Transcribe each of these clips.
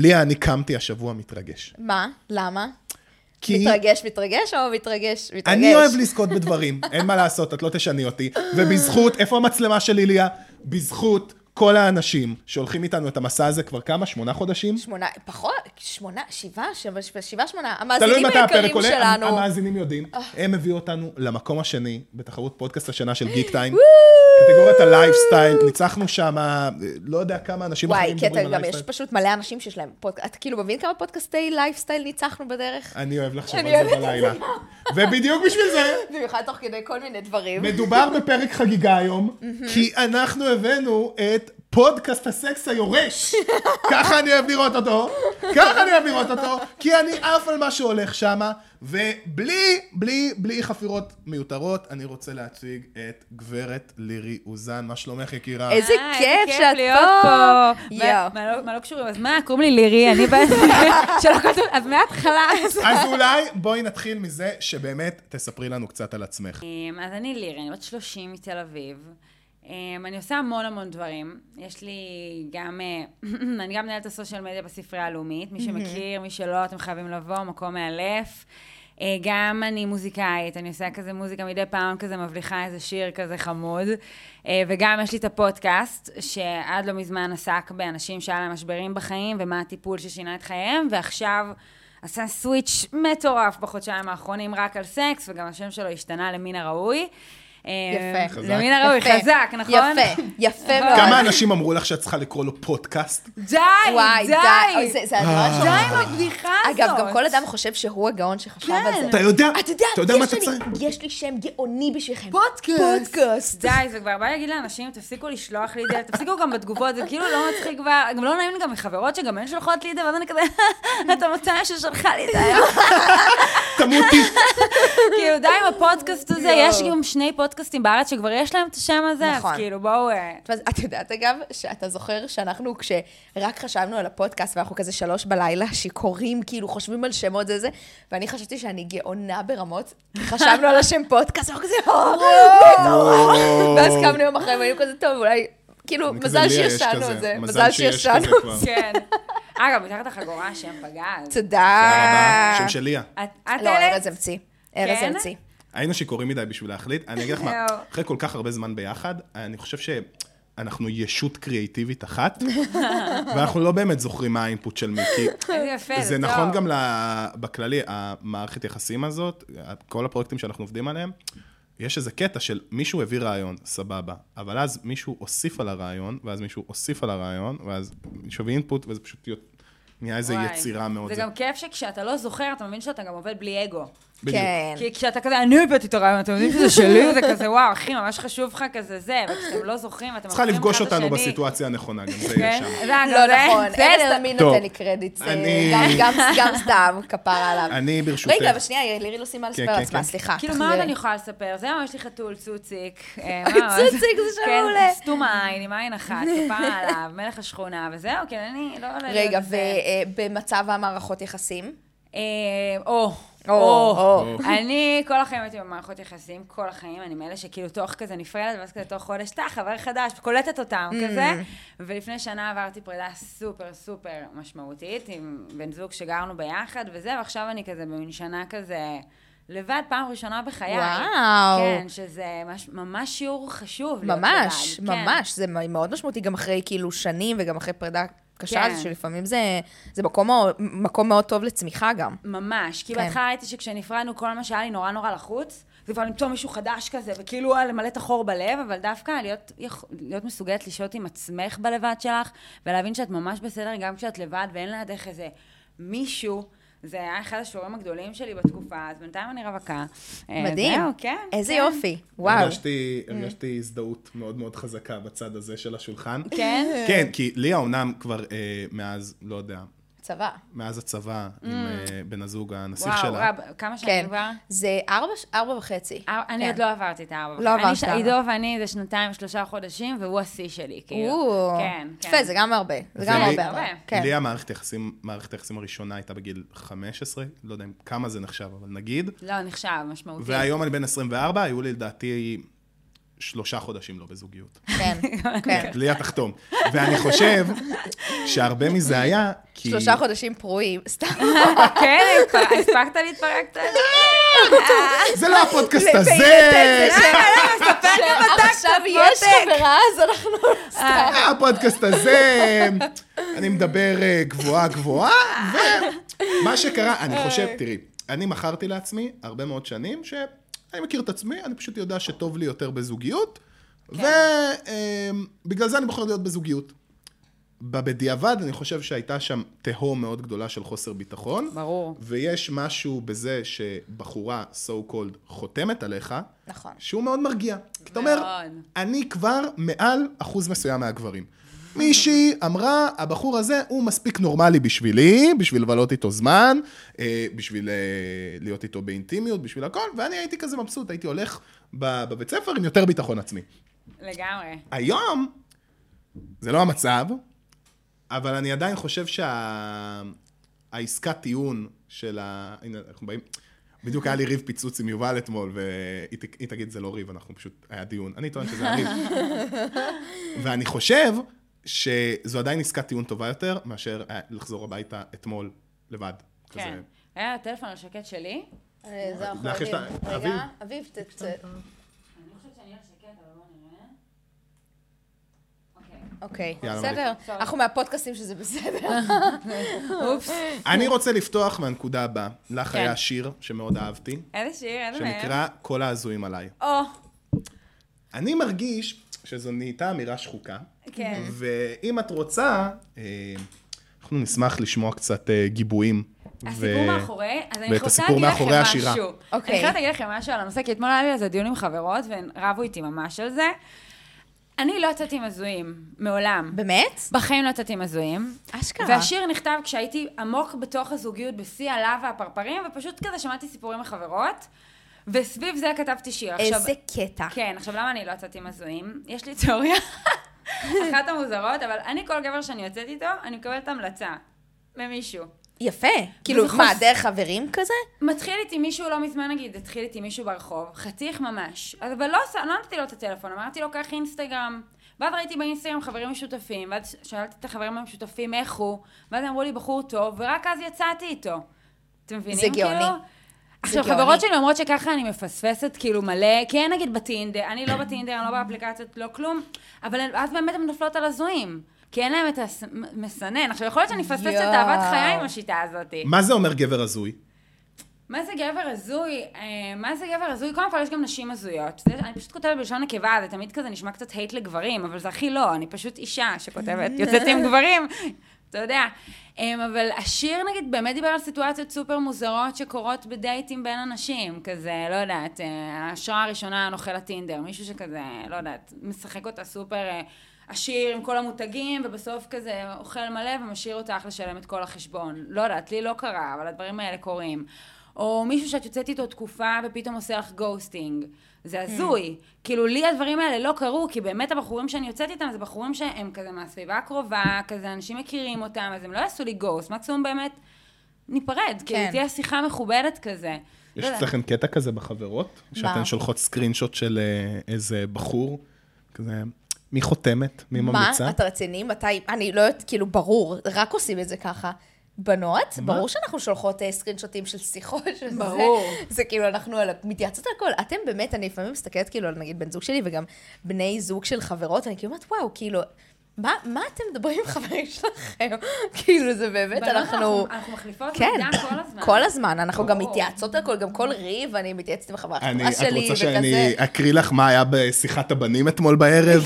ליה, אני קמתי השבוע מתרגש. מה? למה? כי... מתרגש או מתרגש? אני אוהב לזכות בדברים, אין מה לעשות, את לא תשני אותי. ובזכות, איפה המצלמה שלי, ליה? בזכות כל האנשים שהולכים איתנו את המסע הזה כבר כמה? 8 חודשים? 8, פחות, 8, 7, 8. תלוי המאזינים מתי הפרק היקרים עולה, שלנו. המאזינים יודעים. הם הביאו אותנו למקום השני, בתחרות פודקאסט השנה של גיק טיים. קטגוריית הלייפסטייל, ניצחנו שם, לא יודע כמה אנשים אחרים מדברים על וואי, קטע, גם יש פשוט מלא אנשים שיש להם פודקאסט, אתה כאילו מבין כמה פודקאסטי לייפסטייל ניצחנו בדרך? אני אוהב לחשוב על זה בלילה. ובדיוק בשביל זה, במיוחד תוך כדי כל מיני דברים. מדובר בפרק חגיגה היום, כי אנחנו הבאנו את פודקאסט הסקס היורש. ככה אני אוהב לראות אותו, כי אני עף על מה שהולך שמה, ובלי חפירות מיותרות, אני רוצה להציג את גברת לירי אוזן. מה שלומך, יקירה? איזה כיף שאת פה. יואו. מה לא קשורים? אז מה? קוראים לי לירי, אני שלא כתוב, אז מההתחלה. אז אולי בואי נתחיל מזה שבאמת תספרי לנו קצת על עצמך. אז אני לירי, אני בת 30 מתל אביב. אני עושה המון דברים. יש לי גם, אני גם מנהלת הסושיאל מדיה בספרייה הלאומית. מי שמכיר, מי שלא, אתם חייבים לבוא, מקום מאלף. גם אני מוזיקאית, אני עושה כזה מוזיקה מדי פעם, כזה מבליחה איזה שיר כזה חמוד. וגם יש לי את הפודקאסט, שעד לא מזמן עסק באנשים שהיה להם משברים בחיים, ומה הטיפול ששינה את חייהם, ועכשיו עשה סוויץ' מטורף בחודשיים האחרונים רק על סקס, וגם השם שלו השתנה למין הראוי. יפה. למין הראוי, חזק, נכון? יפה מאוד. כמה אנשים אמרו לך שאת צריכה לקרוא לו פודקאסט? די. זה הדבר די עם הבדיחה הזאת. אגב, גם כל אדם חושב שהוא הגאון שחשב על זה. אתה יודע מה אתה צריך? יש לי שם גאוני בשבילכם. פודקאסט. די, זה כבר בא להגיד לאנשים, תפסיקו לשלוח לי את זה, תפסיקו גם בתגובות, זה כאילו לא מצחיק כבר, גם לא נעים לי גם מחברות שגם הן שולחות לי את זה, ואז אני כזה, אתה מוצא ששלחה לי את זה. תמותי. כאילו, די עם הפודקאסט הזה, יש גם 2 פודקאסטים בארץ שכבר יש להם את השם הזה, אז נכון. כאילו, בואו... את יודעת, אגב, שאתה זוכר שאנחנו, כשרק חשבנו על הפודקאסט, ואנחנו כזה 3 בלילה, שיכורים, כאילו, חושבים על שמות זה, ואני חשבתי שאני גאונה ברמות, כי חשבנו על השם פודקאסט, ואנחנו כזה, ואז קמנו יום אחרי, והיינו כזה, טוב, אולי, כאילו, מזל שישנו את זה, מזל שישנו. כן. אגב, מתחת החגורה, השם פגז. תודה. שם של ליה. את לא, ארז המציא. ארז המציא. היינו שיכורים מדי בשביל להחליט. אני אגיד לך מה, אחרי כל כך הרבה זמן ביחד, אני חושב שאנחנו ישות קריאטיבית אחת, ואנחנו לא באמת זוכרים מה האינפוט של מיקי. איזה יפה, זה נכון גם בכללי, המערכת יחסים הזאת, כל הפרויקטים שאנחנו עובדים עליהם, יש איזה קטע של מישהו הביא רעיון, סבבה, אבל אז מישהו הוסיף על הרעיון, ואז מישהו הוסיף על הרעיון, ואז מישהו הביא אינפוט, וזה פשוט נהיה איזו יצירה מאוד. זה גם כיף שכשאתה לא זוכר, אתה מבין שאתה גם עובד בלי אגו. כן. כי כשאתה כזה, אני הבאתי את הרעיון, אתם יודעים שזה שלי, זה כזה, וואו, אחי, ממש חשוב לך כזה זה, וכשאתם לא זוכרים, אתם צריכה לפגוש אותנו בסיטואציה הנכונה, גם זה יהיה שם. לא נכון, ארז תמיד נותן לי קרדיט, גם סתם, כפרה עליו. אני ברשותך. רגע, אבל שנייה, לירי לא סימה לספר לעצמה, סליחה. כאילו, מה עוד אני יכולה לספר? זה ממש לי חתול צוציק. צוציק, זה שם מעולה. כן, סתום העין, עם עין אחת, כפרה עליו, מלך השכונה, וזהו, כן, אני לא... רגע, ובמצב המערכות יחסים? אני כל החיים הייתי במערכות יחסים, כל החיים, אני מאלה שכאילו תוך כזה נפרדת, ואז כזה תוך חודש, חבר חדש, וקולטת אותם כזה, ולפני שנה עברתי פרידה סופר משמעותית, עם בן זוג שגרנו ביחד וזה, ועכשיו אני כזה במין שנה כזה, לבד פעם ראשונה בחיי. וואו. כן, שזה ממש שיעור חשוב. ממש, זה מאוד משמעותי גם אחרי כאילו שנים, וגם אחרי פרידה קשה, כן. שלפעמים זה מקום מאוד טוב לצמיחה גם. ממש, כי כן. בהתחלה הייתי שכשנפרדנו כל מה שהיה לי נורא לחוץ, זה כבר למצוא מישהו חדש כזה, וכאילו למלא את החור בלב, אבל דווקא להיות מסוגלת לשהות עם עצמך בלבד שלך, ולהבין שאת ממש בסדר גם כשאת לבד, ואין לידך איזה מישהו, זה היה אחד השיעורים הגדולים שלי בתקופה, אז בינתיים אני רווקה. מדהים. זהו, כן. איזה כן. יופי. וואו. הרגשתי הזדהות מאוד מאוד חזקה בצד הזה של השולחן. כן? כן, כי ליה אומנם כבר מאז, לא יודע, צבא. מאז הצבא עם בן הזוג הנסיך וואו, שלה. כמה שנים כבר? זה 4.5. אני עוד לא עברתי את 4. לא עברת. עידו ואני זה 2-3 חודשים, והוא השיא שלי, כאילו. כן. יפה, זה גם הרבה. זה גם הרבה. ליה, מערכת היחסים הראשונה הייתה בגיל 15, לא יודע כמה זה נחשב, אבל נגיד. לא, נחשב, משמעותי. והיום אני בן 24, היו לי לדעתי 3 חודשים לא בזוגיות. כן, כן. בלי התחתום. ואני חושב שהרבה מזה היה, כי... 3 חודשים פרועים, סתם. כן, הספקת להתפרק קצת? זה לא הפודקאסט הזה! עכשיו יש חברה, אז אנחנו סתם. הפודקאסט הזה, אני מדבר גבוהה, ומה שקרה, אני חושב, תראי, אני מכרתי לעצמי הרבה מאוד שנים, שאני מכיר את עצמי, אני פשוט יודע שטוב לי יותר בזוגיות, ובגלל זה אני בוחר להיות בזוגיות. בדיעבד, אני חושב שהייתה שם תהום מאוד גדולה של חוסר ביטחון. ברור. ויש משהו בזה שבחורה, so called, חותמת עליך, נכון. שהוא מאוד מרגיע. כי אתה אומר, אני כבר מעל אחוז מסוים מהגברים. מישהי אמרה, הבחור הזה הוא מספיק נורמלי בשבילי, בשביל לבלות איתו זמן, בשביל להיות איתו באינטימיות, בשביל הכל, ואני הייתי כזה מבסוט, הייתי הולך בבית ספר עם יותר ביטחון עצמי. לגמרי. היום, זה לא המצב, אבל אני עדיין חושב העסקת טיעון של הנה, אנחנו באים... בדיוק היה לי ריב פיצוץ עם יובל אתמול, והיא תגיד, זה לא ריב, אנחנו פשוט, היה דיון. אני טוען שזה היה ריב. ואני חושב שזו עדיין עסקת טיעון טובה יותר, מאשר לחזור הביתה אתמול לבד. כן. היה הטלפון השקט שלי. זה אנחנו יודעים. רגע, אביב, אני חושבת שאני על שקט, אבל בוא נראה. אוקיי, בסדר. אנחנו מהפודקאסטים שזה בסדר. אופס. אני רוצה לפתוח מהנקודה הבאה. לך היה שיר שמאוד אהבתי. איזה שיר, איזה מהם. שנקרא כל ההזויים עליי. אני מרגיש שזו נהייתה אמירה שחוקה. כן. ואם את רוצה, אנחנו נשמח לשמוע קצת גיבויים. הסיפור מאחורי, אז אני ואת רוצה הסיפור להגיד לכם מאחורי משהו. השירה. אני חייבת להגיד לכם משהו על הנושא, כי אתמול היה לי איזה דיון עם חברות, והן רבו איתי ממש על זה. אני לא יצאתי עם הזויים, מעולם. באמת? בחיים לא יצאתי עם הזויים. אשכרה. והשיר נכתב כשהייתי עמוק בתוך הזוגיות, בשיא הלב והפרפרים, ופשוט כזה שמעתי סיפורים מחברות, וסביב זה כתבתי שיר. איזה קטע. כן, עכשיו למה אני לא יצאתי עם הזויים? יש לי תיאוריה, אחת המוזרות, אבל אני כל גבר שאני יוצאת איתו, אני מקבלת המלצה ממישהו. יפה. כאילו, מה, דרך חברים כזה? מתחיל איתי מישהו לא מזמן, נגיד, התחיל איתי מישהו ברחוב, חתיך ממש, אבל לא נתתי לו את הטלפון, אמרתי לו, קח אינסטגרם, ואז ראיתי באינסטגרם חברים משותפים, ואז שאלתי את החברים המשותפים איך הוא, ואז אמרו לי, בחור טוב, ורק אז יצאתי איתו. אתם מבינים? זה גאוני. עכשיו, חברות שלי אומרות שככה אני מפספסת כאילו מלא, כי אין נגיד בטינדר, אני לא בטינדר, אני לא באפליקציות, לא כלום, אבל אז באמת הן נופלות על הזויים. כי אין להם את המסנן. עכשיו, יכול להיות שאני מפספסת את אהבת חיי עם השיטה הזאת. מה זה אומר גבר הזוי? מה זה גבר הזוי? מה זה גבר הזוי? קודם כל, יש גם נשים הזויות. אני פשוט כותבת בלשון נקבה, זה תמיד כזה נשמע קצת הייט לגברים, אבל זה הכי לא. אני פשוט אישה שכותבת, יוצאת עם גברים, אתה יודע. אבל השיר, נגיד, באמת דיבר על סיטואציות סופר מוזרות שקורות בדייטים בין אנשים, כזה, לא יודעת, ההשראה הראשונה נוכל הטינדר, מישהו שכזה, לא יודעת, משחק אותה סופר עשיר עם כל המותגים, ובסוף כזה אוכל מלא ומשאיר אותך לשלם את כל החשבון. לא יודעת, לי לא קרה, אבל הדברים האלה קורים. או מישהו שאת יוצאת איתו תקופה ופתאום עושה לך גוסטינג. זה הזוי. כאילו, לי הדברים האלה לא קרו, כי באמת הבחורים שאני יוצאת איתם, זה בחורים שהם כזה מהסביבה הקרובה, כזה אנשים מכירים אותם, אז הם לא יעשו לי גוסט, מקסימום באמת ניפרד, כאילו תהיה שיחה מכובדת כזה. יש אצלכם קטע כזה בחברות? שאתן שולחות סקרינשוט של איזה בחור, כזה... מי חותמת? מי ממליצה? מה? אתה רציני? מתי? אני לא יודעת, כאילו, ברור, רק עושים את זה ככה. בנות, ברור שאנחנו שולחות סקרינשוטים של שיחות, ברור. זה כאילו, אנחנו מתייעצות על הכל. אתם באמת, אני לפעמים מסתכלת כאילו על נגיד בן זוג שלי, וגם בני זוג של חברות, אני כאילו אומרת, וואו, כאילו, מה אתם מדברים עם חברים שלכם? כאילו, זה באמת, אנחנו מחליפות מידע כל הזמן. כל הזמן, אנחנו גם מתייעצות על הכל, גם כל ריב, אני מתייעצת עם החברה שלי, וכזה. את רוצה שאני אקריא לך מה היה בשיחת הבנים אתמול בערב?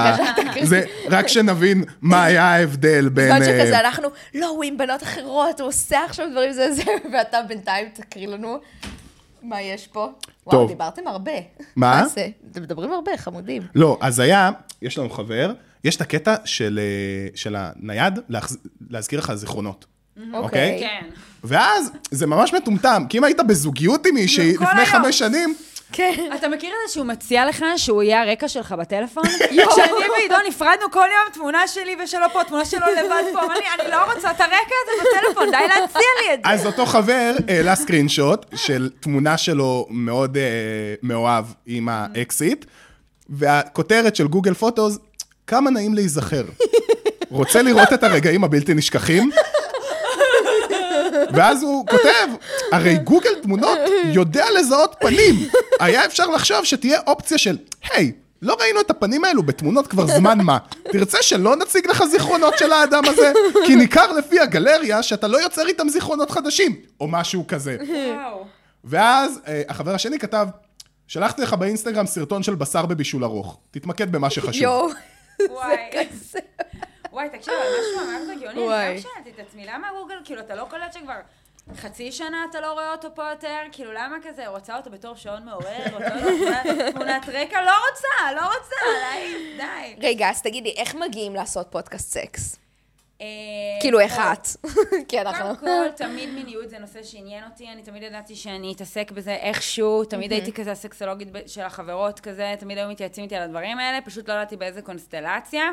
רק שנבין מה היה ההבדל בין... זאת שכזה, אנחנו, לא, הוא עם בנות אחרות, הוא עושה עכשיו דברים זה, ואתה בינתיים תקריא לנו מה יש פה. וואו, דיברתם הרבה. מה? אתם מדברים הרבה, חמודים. לא, אז היה, יש לנו חבר, יש את הקטע של הנייד, להזכיר לך זיכרונות. אוקיי? כן. ואז זה ממש מטומטם, כי אם היית בזוגיות עם מישהי לפני 5 שנים... כן. אתה מכיר את זה שהוא מציע לך שהוא יהיה הרקע שלך בטלפון? כשאני ועידו נפרדנו כל יום תמונה שלי ושלו פה, תמונה שלו לבד פה, אני לא רוצה את הרקע הזה בטלפון, די להציע לי את זה. אז אותו חבר העלה סקרינשוט של תמונה שלו מאוד מאוהב עם האקסיט, והכותרת של גוגל פוטוס, כמה נעים להיזכר. רוצה לראות את הרגעים הבלתי נשכחים? ואז הוא כותב, הרי גוגל תמונות יודע לזהות פנים. היה אפשר לחשוב שתהיה אופציה של, היי, לא ראינו את הפנים האלו בתמונות כבר זמן מה. תרצה שלא נציג לך זיכרונות של האדם הזה? כי ניכר לפי הגלריה שאתה לא יוצר איתם זיכרונות חדשים, או משהו כזה. ואז החבר השני כתב, שלחתי לך באינסטגרם סרטון של בשר בבישול ארוך. תתמקד במה שחשוב. יואו, וואי, תקשיב, על משהו ממש הגיוני, אני גם שאלתי את עצמי, למה גוגל, כאילו, אתה לא קולט שכבר חצי שנה אתה לא רואה אותו פה יותר, כאילו, למה כזה, רוצה אותו בתור שעון מעורר, רוצה אותו תמונת רקע, לא רוצה, די. רגע, אז תגידי, איך מגיעים לעשות פודקאסט סקס? כאילו, איך את? קודם כל, תמיד מיניות זה נושא שעניין אותי, אני תמיד ידעתי שאני אתעסק בזה איכשהו, תמיד הייתי כזה הסקסולוגית של החברות כזה, תמיד היו מתייעצים איתי על הדברים האלה, פשוט לא ידעתי באיזה קונסטלציה.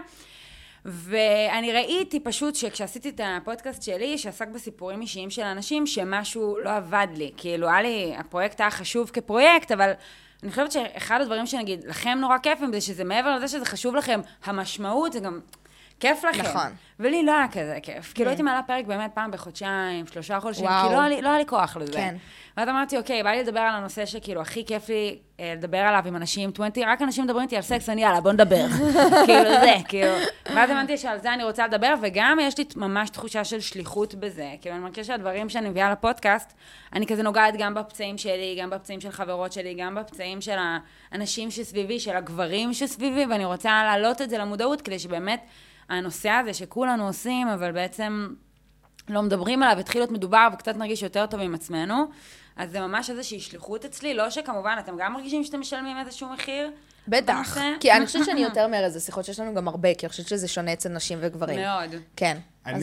ואני ראיתי פשוט שכשעשיתי את הפודקאסט שלי, שעסק בסיפורים אישיים של אנשים, שמשהו לא עבד לי. כאילו, היה לי, הפרויקט היה חשוב כפרויקט, אבל אני חושבת שאחד הדברים שנגיד, לכם נורא כיפים, זה שזה מעבר לזה שזה חשוב לכם, המשמעות זה גם כיף לכם. נכון. ולי לא היה כזה כיף. כאילו, הייתי מעלה פרק באמת פעם בחודשיים, 3 חודשים, כי לא היה לי כוח לזה. כן. ואז אמרתי, אוקיי, בא לי לדבר על הנושא שכאילו הכי כיף לי לדבר עליו עם אנשים, 20, רק אנשים מדברים איתי על סקס, אני יאללה, בוא נדבר. כאילו זה, כאילו. ואז אמרתי שעל זה אני רוצה לדבר, וגם יש לי ממש תחושה של שליחות בזה. כאילו, אני מרגישה שהדברים שאני מביאה לפודקאסט, אני כזה נוגעת גם בפצעים שלי, גם בפצעים של חברות שלי, גם בפצעים של האנשים שסביבי, של הגברים שסביבי, ואני רוצה להעלות את זה למודעות, כדי שבאמת הנושא הזה שכולנו עושים, אבל בעצם לא מדברים עליו, התחיל להיות מדובר וקצת נרגיש יותר טוב עם עצמנו. אז זה ממש איזושהי שליחות אצלי, לא שכמובן אתם גם מרגישים שאתם משלמים איזשהו מחיר. בטח, כי אני חושבת שאני יותר מהר איזה שיחות שיש לנו גם הרבה, כי אני חושבת שזה שונה אצל נשים וגברים. מאוד. כן. אז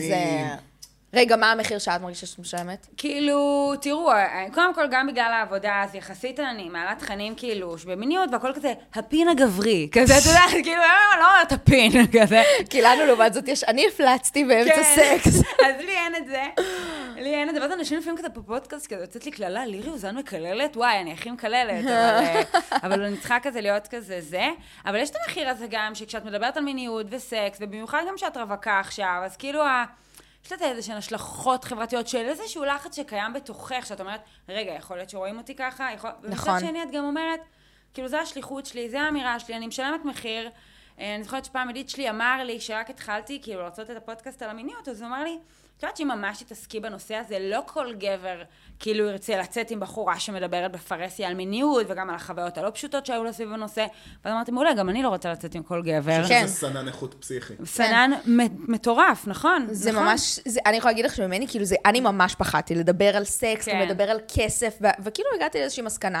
רגע, מה המחיר שאת מרגישה שאת משלמת? כאילו, תראו, קודם כל גם בגלל העבודה, אז יחסית אני מעלה תכנים כאילו, שבמיניות והכל כזה, הפין הגברי, כזה, אתה יודע, כאילו, לא אומרת הפין, כזה. כי לנו לעומת זאת יש, אני הפלצתי באמצע סקס. אז לי אין את זה, ואז אנשים לפעמים כזה בפודקאסט, כזה יוצאת לי כללה, לירי אוזן מקללת, וואי, אני הכי מקללת, אבל אני צריכה כזה להיות כזה זה, אבל יש את המחיר הזה גם, שכשאת מדברת על מיניות וסקס, ובמיוחד גם שאת רווקה עכשיו, אז כאילו יש לזה איזשהן השלכות חברתיות של איזשהו לחץ שקיים בתוכך, שאת אומרת, רגע, יכול להיות שרואים אותי ככה, נכון. ומצד שני את גם אומרת, כאילו זה השליחות שלי, זה האמירה שלי, אני משלמת מחיר, אני זוכרת שפעם עדית שלי אמר לי, שרק התחלתי כאילו לעשות את הפודקאסט על המיניות, אז הוא אמר לי, את יודעת שאם ממש תתעסקי בנושא הזה, לא כל גבר כאילו ירצה לצאת עם בחורה שמדברת בפרסיה על מיניות, וגם על החוויות הלא פשוטות שהיו לה סביב הנושא. ואז אמרתי, מעולה, גם אני לא רוצה לצאת עם כל גבר. אני חושב שזה סנן איכות פסיכי. סנן מטורף, נכון? זה ממש, אני יכולה להגיד לך שממני, כאילו אני ממש פחדתי לדבר על סקס, לדבר על כסף, וכאילו הגעתי לאיזושהי מסקנה,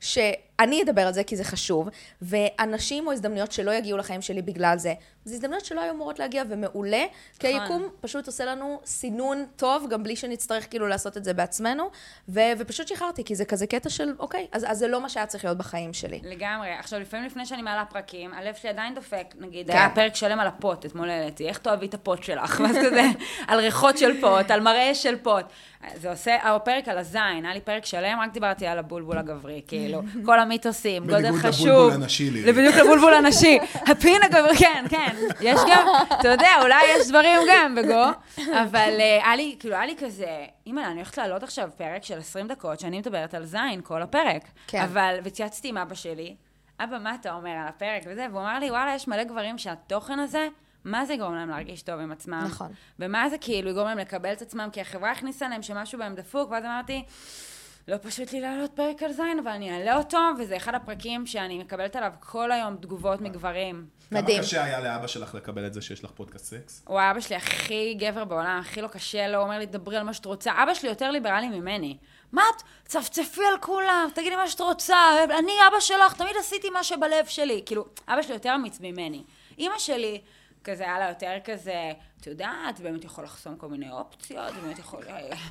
שאני אדבר על זה כי זה חשוב, ואנשים או הזדמנויות שלא יגיעו לחיים שלי בגלל זה, זה הזדמנויות שלא היו אמורות להגיע ומעולה, כי היקום פשוט עושה לנו סינון טוב, גם בלי שנצטרך כאילו לעשות את זה בעצמנו, ופשוט שחררתי, כי זה כזה קטע של, אוקיי, אז זה לא מה שהיה צריך להיות בחיים שלי. לגמרי. עכשיו, לפעמים לפני שאני מעלה פרקים, הלב שלי עדיין דופק, נגיד, היה פרק שלם על הפוט, אתמול העליתי, איך תאהבי את הפוט שלך? ואז כזה, על ריחות של פוט, על מראה של פוט. זה עושה, הפרק על הזין, היה לי פרק שלם, רק דיברתי על הבולבול הגברי, כאילו, כל המיתוסים, גודל חשוב. בניגוד לבולבול הנשי לי. בדיוק לבולבול הנשי. הפין הגברי, כן, כן. יש גם, אתה יודע, אולי יש דברים גם בגו, אבל היה לי כזה, אימא, אני הולכת לעלות עכשיו פרק של 20 דקות, שאני מדברת על זין, כל הפרק. כן. אבל, וצייצתי עם אבא שלי, אבא, מה אתה אומר על הפרק וזה? והוא אמר לי, וואלה, יש מלא גברים שהתוכן הזה, מה זה יגרום להם להרגיש טוב עם עצמם? נכון. ומה זה כאילו יגרום להם לקבל את עצמם, כי החברה הכניסה להם שמשהו בהם דפוק, ואז אמרתי, לא פשוט לי לעלות פרק על זין, אבל אני אעלה אותו, וזה אחד הפרקים שאני מקבלת עליו כל היום תגובות מגברים. מדהים. כמה קשה היה לאבא שלך לקבל את זה שיש לך פודקאסט סקס? הוא אבא שלי הכי גבר בעולם, הכי לא קשה לו, הוא אומר לי, דברי על מה שאת רוצה. אבא שלי יותר ליברלי ממני. מה את? צפצפי על כולם, תגידי מה שאת רוצה, אני אבא שלך, תמיד עשיתי מה שבלב שלי. כאילו, אבא שלי יותר אמיץ ממני. אמא שלי, כזה היה לה יותר כזה, את יודעת, באמת יכול לחסום כל מיני אופציות, באמת יכול,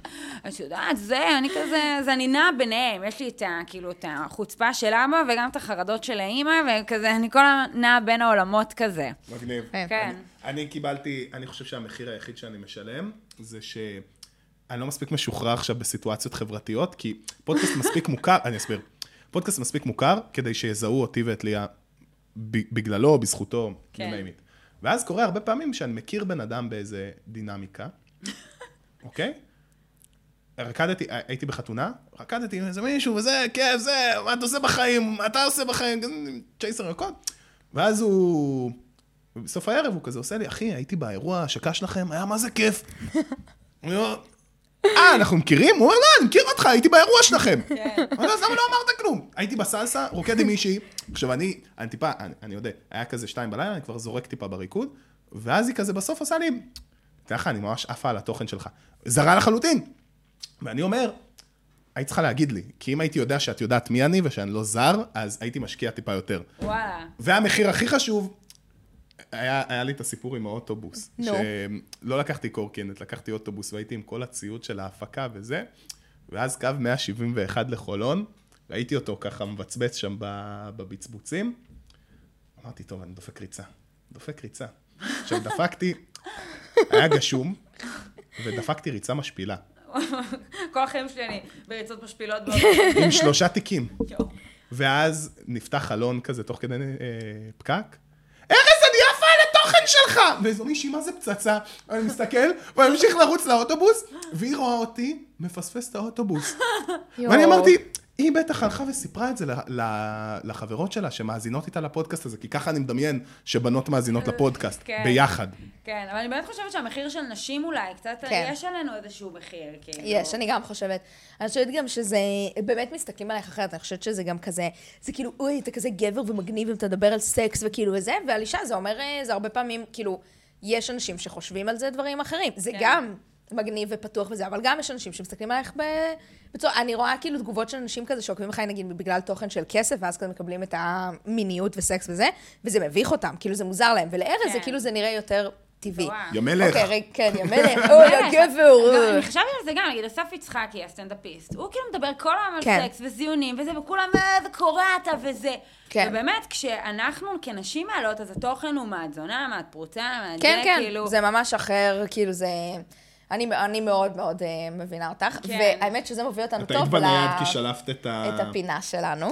את יודעת, זה, אני כזה, זה אני נעה ביניהם, יש לי את כאילו, את החוצפה של אבא, וגם את החרדות של האמא, וכזה, אני כל נעה בין העולמות כזה. מגניב. כן. אני קיבלתי, אני חושב שהמחיר היחיד שאני משלם, זה שאני לא מספיק משוחרר עכשיו בסיטואציות חברתיות, כי פודקאסט מספיק מוכר, אני אסביר, פודקאסט מספיק מוכר, כדי שיזהו אותי ואת ליה בגללו, בזכותו, כן. נמיימית. ואז קורה הרבה פעמים שאני מכיר בן אדם באיזה דינמיקה, אוקיי? הייתי בחתונה, רקדתי עם איזה מישהו, וזה, כיף, זה, מה אתה עושה בחיים, מה אתה עושה בחיים, צ'ייסר רקוד. ואז הוא, בסוף הערב הוא כזה עושה לי, אחי, הייתי באירוע השקה שלכם, היה מה זה כיף. הוא אומר, אנחנו מכירים? הוא אומר, לא, אני מכיר אותך, הייתי באירוע שלכם. אז למה לא אמרת כלום? הייתי בסלסה, רוקד עם מישהי, עכשיו אני טיפה, אני יודע, היה כזה 2 בלילה, אני כבר זורק טיפה בריקוד, ואז היא כזה בסוף עושה לי, תראה לך, אני ממש עפה על התוכן שלך. זרה לחלוטין. ואני אומר, היית צריכה להגיד לי, כי אם הייתי יודע שאת יודעת מי אני ושאני לא זר, אז הייתי משקיע טיפה יותר. וואלה. והמחיר הכי חשוב, היה לי את הסיפור עם האוטובוס. שלא לקחתי קורקינט, לקחתי אוטובוס והייתי עם כל הציוד של ההפקה וזה, ואז קו 171 לחולון, ראיתי אותו ככה מבצבץ שם בבצבוצים, אמרתי, טוב, אני דופק ריצה. עכשיו דפקתי, היה גשום, ודפקתי ריצה משפילה. כל החיים שלי אני בריצות משפילות. עם 3 תיקים. ואז נפתח חלון כזה תוך כדי פקק. ארז, אני יפה על התוכן שלך! ואיזו מישהי, מה זה פצצה? אני מסתכל, ואני ממשיך לרוץ לאוטובוס, והיא רואה אותי, מפספס את האוטובוס. ואני אמרתי, היא בטח הלכה וסיפרה את זה לחברות שלה, שמאזינות איתה לפודקאסט הזה, כי ככה אני מדמיין שבנות מאזינות לפודקאסט, ביחד. כן, אבל אני באמת חושבת שהמחיר של נשים אולי, קצת יש עלינו איזשהו מחיר. יש, אני גם חושבת. אני חושבת גם שזה, באמת מסתכלים עליך אחרת, אני חושבת שזה גם כזה, זה כאילו, אוי, אתה כזה גבר ומגניב, ואתה מדבר על סקס וכאילו וזה, ועל אישה זה אומר, זה הרבה פעמים, כאילו, יש אנשים שחושבים על זה דברים אחרים. זה גם מגניב ופתוח וזה, אבל גם יש אנשים שמסתכלים עליך בצורה, אני רואה כאילו תגובות של אנשים כזה שעוקבים אחרי, נגיד, בגלל תוכן של כסף, ואז כזה מקבלים את המיניות וסקס וזה, וזה מביך אותם, כאילו זה מוזר להם, ולארז זה כאילו זה נראה יותר טבעי. יא מלך. אוקיי, כן, יא מלך. אוי, הגבר. אני חשבתי על זה גם, נגיד, אסף יצחקי, הסטנדאפיסט, הוא כאילו מדבר כל היום על סקס וזיונים וזה, וכולם, זה קוראת וזה. ובאמת, כשאנחנו כנשים מעלות, אז התוכן הוא מהתזונה, מהתפרוצה, כן, כן, זה ממש אחר, כאילו זה... אני מאוד מאוד מבינה אותך, והאמת שזה מוביל אותנו טוב את היית בנייד כי שלפת את הפינה שלנו.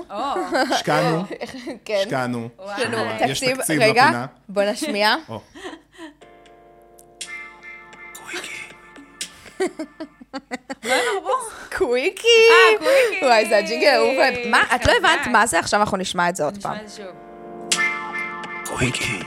השקענו. יש תקציב לפינה. בוא נשמיע. מה הם אמרו? קוויקי. וואי, זה הג'ינגל. מה, את לא הבנת מה זה? עכשיו אנחנו נשמע את זה עוד פעם. נשמע את זה שוב. קוויקי.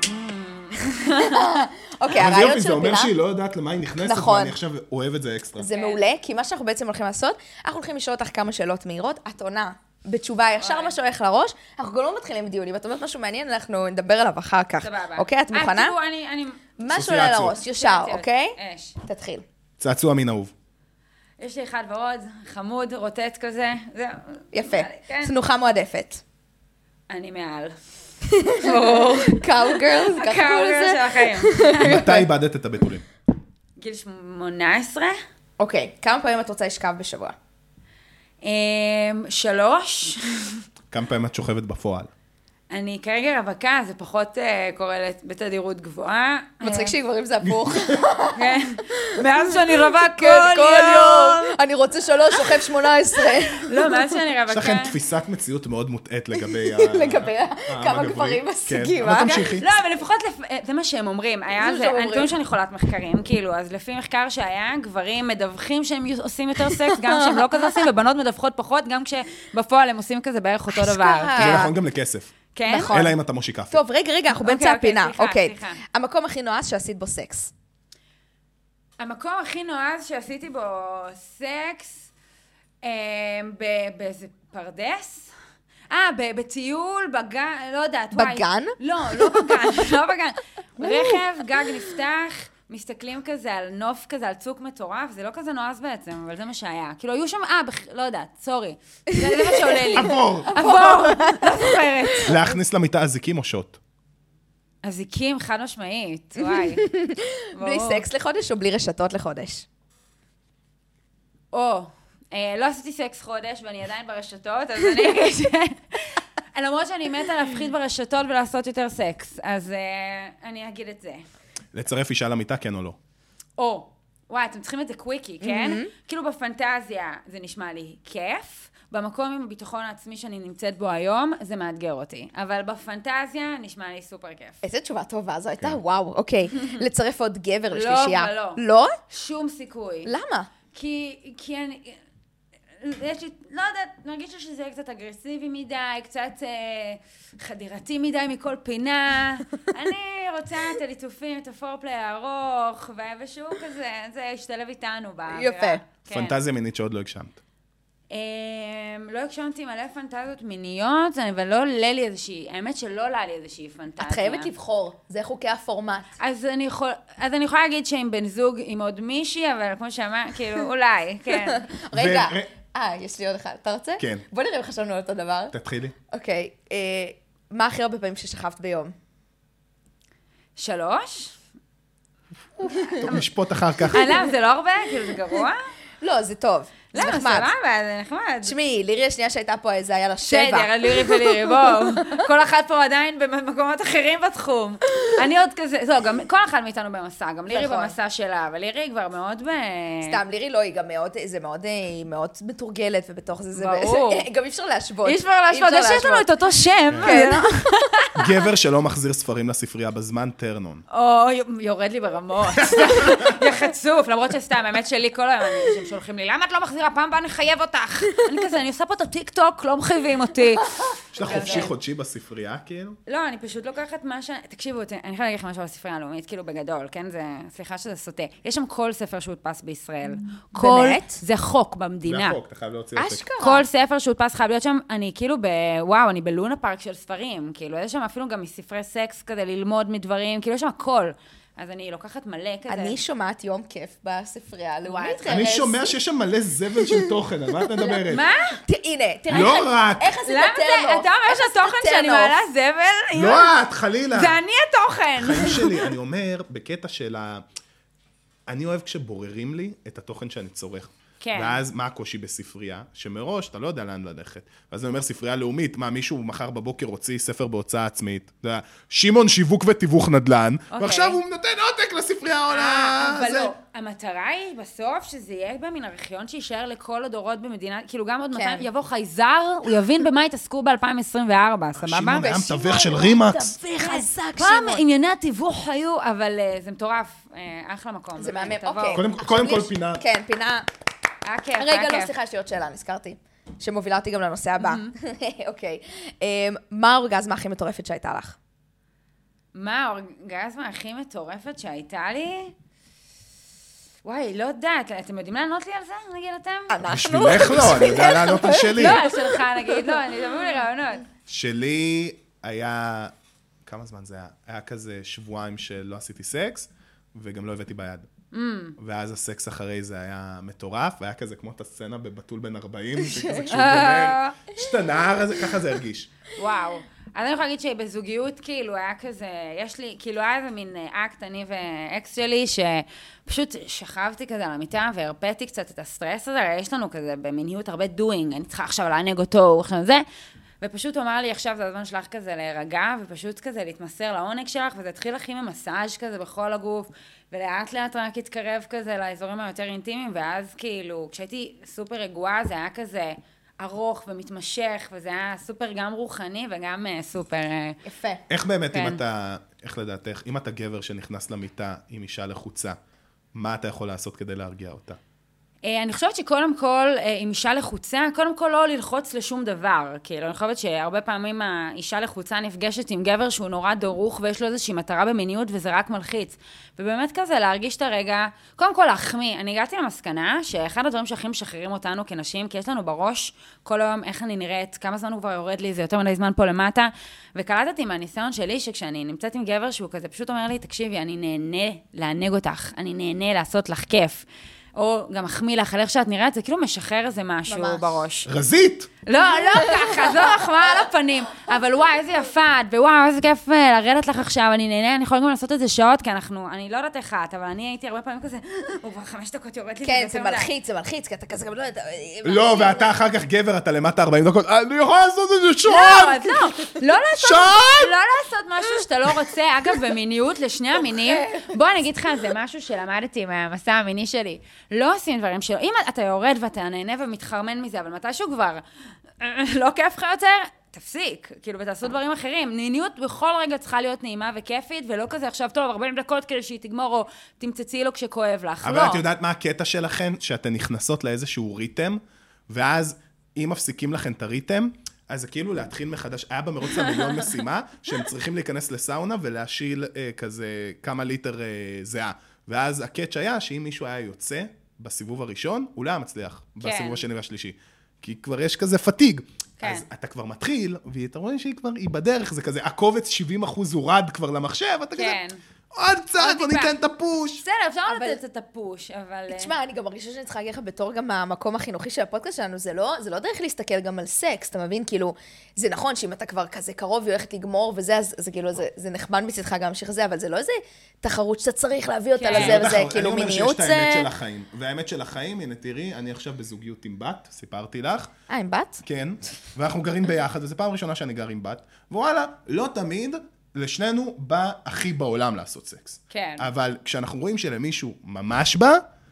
אוקיי, הרעיון של הפינה... זה אומר שהיא לא יודעת למה היא נכנסת, ואני עכשיו אוהב את זה אקסטרה. זה מעולה, כי מה שאנחנו בעצם הולכים לעשות, אנחנו הולכים לשאול אותך כמה שאלות מהירות, את עונה בתשובה ישר מה שהולך לראש, אנחנו גם לא מתחילים בדיונים, ואת אומרת משהו מעניין, אנחנו נדבר עליו אחר כך. סבבה. אוקיי, את מוכנה? תראו, אני... מה שעולה לראש, ישר, אוקיי? תתחיל. צעצוע מין אהוב. יש לי אחד ורוד, חמוד, רוטט כזה. יפה. תנוחה מועדפת. אני מעל. קאוגרלס, ככה קוראים לזה? של החיים. מתי איבדת את הבתולים? גיל 18. אוקיי, כמה פעמים את רוצה לשכב בשבוע? 3. כמה פעמים את שוכבת בפועל? אני כרגע רווקה, זה פחות קורה בתדירות גבוהה. מצחיק שגברים זה הפוך. כן. מאז שאני רווק כל יום. אני רוצה 3, שוכב 18. לא, מאז שאני רווקה. יש לכם תפיסת מציאות מאוד מוטעת לגבי כמה גברים משיגים. אבל תמשיכי. לא, אבל לפחות זה מה שהם אומרים. אני טוען שאני חולת מחקרים, כאילו, אז לפי מחקר שהיה, גברים מדווחים שהם עושים יותר סקס, גם שהם לא כזה עושים, ובנות מדווחות פחות, גם כשבפועל הם עושים כזה בערך אותו דבר. זה נכון גם לכסף. כן? אלא אם אתה מושיקה. טוב, רגע, אנחנו באמצע הפינה. אוקיי. סליחה. המקום הכי נועז שעשית בו סקס. המקום הכי נועז שעשיתי בו סקס, באיזה פרדס? בטיול, בגן, לא יודעת. בגן? לא בגן. רכב, גג נפתח, מסתכלים כזה על נוף כזה, על צוק מטורף, זה לא כזה נועז בעצם, אבל זה מה שהיה. כאילו, היו שם, לא יודעת, סורי. זה מה שעולה לי. עבור, לא זוכרת. להכניס למיטה אזיקים או שוט? אזיקים, חד משמעית, וואי. בלי סקס לחודש או בלי רשתות לחודש? לא עשיתי סקס חודש, ואני עדיין ברשתות, אז אני אגיד למרות שאני מתה להפחיד ברשתות ולעשות יותר סקס, אז אני אגיד את זה. לצרף אישה למיטה, כן או לא? וואי, אתם צריכים את זה קוויקי, כן? כאילו בפנטזיה זה נשמע לי כיף, במקום עם הביטחון העצמי שאני נמצאת בו היום, זה מאתגר אותי. אבל בפנטזיה נשמע לי סופר כיף. איזה תשובה טובה, זו הייתה וואו, אוקיי. לצרף עוד גבר לשלישייה. לא. לא? שום סיכוי. למה? כי אני... יש לי, לא יודעת, מרגישה שזה יהיה קצת אגרסיבי מדי, קצת חדירתי מדי מכל פינה. אני רוצה את הליטופים, את הפורפליי הארוך, ושהוא כזה, זה ישתלב איתנו באווירה. יפה. פנטזיה מינית שעוד לא הגשמת. לא הגשמתי מלא פנטזיות מיניות, אבל לא עולה לי איזושהי, האמת שלא עולה לי איזושהי פנטזיה. את חייבת לבחור, זה חוקי הפורמט. אז אני יכולה להגיד שעם בן זוג, עם עוד מישהי, אבל כמו שאמרת, כאילו, אולי, כן. רגע, יש לי עוד אחד, אתה רוצה? כן. בוא נראה אם חשבנו על אותו דבר. תתחילי. אוקיי, מה הכי הרבה פעמים ששכבת ביום? 3? טוב, נשפוט אחר כך. למה, זה לא הרבה? כאילו, זה גרוע? לא, זה טוב. זה למה, נחמד. סבבה, זה נחמד. תשמעי, לירי השנייה שהייתה פה, זה היה לה 7. בסדר, לירי ולירי, בואו. כל אחד פה עדיין במקומות אחרים בתחום. אני עוד כזה, לא, גם כל אחד מאיתנו במסע, גם לירי נכון. במסע שלה, אבל לירי כבר מאוד סתם, לירי לא, היא גם מאוד, זה מאוד, היא מאוד מתורגלת, ובתוך זה, ברור. גם אי אפשר להשוות. אי אפשר להשוות, יש לנו את אותו שם. כן. גבר שלא מחזיר ספרים לספרייה בזמן, טרנון. או, יורד לי ברמות. יא חצוף, למרות שסתם, האמת שלי כל היום, אנשים שולחים לי, למה את לא מחזירה? פעם באה נחייב אותך. אני כזה, אני עושה פה את הטיק טוק, לא מחייבים אותי. יש לך חופשי חודשי בספרייה, כאילו? לא, אני פשוט לוקחת מה תקשיבו, אני יכולה להגיד לך משהו על הספרייה הלאומית, כאילו בגדול, כן? סליחה שזה סוטה. יש שם כל ספר שהודפס בישראל. באמת? זה חוק במדינה. זה החוק, אתה חייב להוציא את זה. אשכרה. כל ספר שהודפס חייב להיות שם, אני כאילו וואו, אני בלונה פארק של ספרים, כאילו, יש שם אפילו גם מספרי סקס כדי ללמוד מדברים, כאילו, יש שם הכל. אז אני לוקחת מלא כזה. אני שומעת יום כיף בספרייה הלאומית. אני שומע שיש שם מלא זבל של תוכן, על מה את מדברת? מה? הנה, תראה לא רק. איך עשית למה טרנוף. זה? אתה אומר שהתוכן שאני מעלה זבל? לא את, חלילה. זה אני התוכן. חיים שלי, אני אומר, בקטע של אני אוהב כשבוררים לי את התוכן שאני צורך. כן. ואז מה הקושי בספרייה? שמראש אתה לא יודע לאן ללכת. ואז אני אומר, ספרייה לאומית, מה, מישהו מחר בבוקר הוציא ספר בהוצאה עצמית, שמעון שיווק ותיווך נדל"ן, ועכשיו הוא נותן עותק לספרייה העונה. אבל לא, המטרה היא בסוף שזה יהיה במין ארכיון שישאר לכל הדורות במדינה, כאילו גם עוד 200 יבוא חייזר, הוא יבין במה התעסקו ב-2024, סבבה? שמעון היה מתווך של רימקס. חזק פעם שמעון. ענייני התיווך היו, אבל זה מטורף, אחלה מקום. זה מהמם, תבואו. אוקיי. קודם כל פינה. כן, פינה. היה כיף, רגע, לא, סליחה, יש לי עוד שאלה, נזכרתי. שמובילה אותי גם לנושא הבא. אוקיי. מה האורגזמה הכי מטורפת שהייתה לך? מה האורגזמה הכי מטורפת שהייתה לי? וואי, לא יודעת, אתם יודעים לענות לי על זה, נגיד אתם? בשבילך לא, אני יודע לענות על שלי. לא, על שלך, נגיד, לא, אני תביאו לי רעיונות. שלי היה, כמה זמן זה היה? היה כזה שבועיים שלא עשיתי סקס, וגם לא הבאתי ביד. ואז הסקס אחרי זה היה מטורף, והיה כזה כמו את הסצנה בבתול בן 40, שכזה כשהוא גומר, יש את הנער הזה, ככה זה הרגיש. וואו. אז אני יכולה להגיד שבזוגיות, כאילו, היה כזה, יש לי, כאילו, היה איזה מין אקט, אני ואקס שלי, שפשוט שכבתי כזה על המיטה, והרפאתי קצת את הסטרס הזה, הרי יש לנו כזה במיניות הרבה doing, אני צריכה עכשיו לענג אותו, עכשיו זה, ופשוט הוא אמר לי, עכשיו זה הזמן שלך כזה להירגע, ופשוט כזה להתמסר לעונג שלך, וזה התחיל הכי ממסאז' כזה בכל הגוף, ולאט לאט רק התקרב כזה לאזורים היותר אינטימיים, ואז כאילו, כשהייתי סופר רגועה, זה היה כזה ארוך ומתמשך, וזה היה סופר גם רוחני וגם סופר... יפה. איך באמת, כן. אם אתה, איך לדעתך, אם אתה גבר שנכנס למיטה עם אישה לחוצה, מה אתה יכול לעשות כדי להרגיע אותה? אני חושבת שקודם כל, עם אישה לחוצה, קודם כל לא ללחוץ לשום דבר. כאילו, אני חושבת שהרבה פעמים האישה לחוצה נפגשת עם גבר שהוא נורא דרוך, ויש לו איזושהי מטרה במיניות, וזה רק מלחיץ. ובאמת כזה, להרגיש את הרגע, קודם כל להחמיא. אני הגעתי למסקנה שאחד הדברים שהכי משחררים אותנו כנשים, כי יש לנו בראש כל היום איך אני נראית, כמה זמן הוא כבר יורד לי, זה יותר מדי זמן פה למטה, וקלטתי מהניסיון שלי, שכשאני נמצאת עם גבר שהוא כזה פשוט אומר לי, תקשיבי, אני נהנה לענג אותך, אני נהנה לעשות לך כיף. או גם מחמיא לך על איך שאת נראית, זה כאילו משחרר איזה משהו ממש. בראש. רזית! לא ככה, זו מחמאה על הפנים. אבל וואי, איזה יפה את, ווואו, איזה כיף לרדת לך עכשיו, אני נהנה, אני יכולה גם לעשות את זה שעות, כי אני לא יודעת איך את, אבל אני הייתי הרבה פעמים כזה, הוא כבר 5 דקות יורד לי. כן, זה מלחיץ, כי אתה כזה גם לא יודעת... לא, ואתה אחר כך גבר, אתה למטה 40 דקות, אני יכולה לעשות את זה שעות! לא לעשות משהו שאתה לא רוצה, אגב, במיניות לשני המינים, בוא אני אגיד לך, זה משהו שלמדתי מהמסע המיני שלי. לא עושים דברים שלא. אם אתה יורד ואתה נהנה ומתחרמן מזה, אבל מתישהו כבר לא כיף לך יותר, תפסיק, כאילו, ותעשו דברים אחרים. נעניות בכל רגע צריכה להיות נעימה וכיפית, ולא כזה עכשיו, טוב, 40 דקות כדי שהיא תגמור, או תמצצי לו כשכואב לך. אבל את יודעת מה הקטע שלכן? שאתן נכנסות לאיזשהו ריתם, ואז אם מפסיקים לכן את הריתם, אז זה כאילו להתחיל מחדש. היה במרוץ המיליון משימה, שהם צריכים להיכנס לסאונה ולהשיל כזה כמה ליטר זהה. ואז הקאץ' היה שאם מישהו היה יוצא בסיבוב הראשון, הוא לא היה מצליח בסיבוב השני והשלישי. כי כבר יש כזה פתיג. אז אתה כבר מתחיל, ואתה רואה שהיא בדרך, זה כזה, הקובץ 70% הורד כבר למחשב, אתה כזה, עוד קצת, בוא ניתן את הפוש. בסדר, אפשר לתת את הפוש, אבל... תשמע, אני גם מרגישה שאני צריכה להגיד לך בתור גם המקום החינוכי של הפודקאסט שלנו, זה לא דרך להסתכל גם על סקס, אתה מבין? כאילו, זה נכון שאם אתה כבר כזה קרוב והולכת לגמור וזה, אז זה כאילו, זה נחמד מצדך גם להמשיך לזה, אבל זה לא איזה תחרות שאתה צריך להביא אותה לזה, וזה כאילו מיניות זה... אני אומר שיש את האמת של החיים, והאמת של החיים, הנה תראי, אני עכשיו בזוגיות עם בת, סיפרתי לך. עם בת? כן, ואנחנו גרים ביחד, וזו פעם ראשונה שאני גר עם בת, ווואלה, לא תמיד לשנינו בא הכי בעולם לעשות סקס. כן. אבל כשאנחנו רואים שלמישהו ממש בא,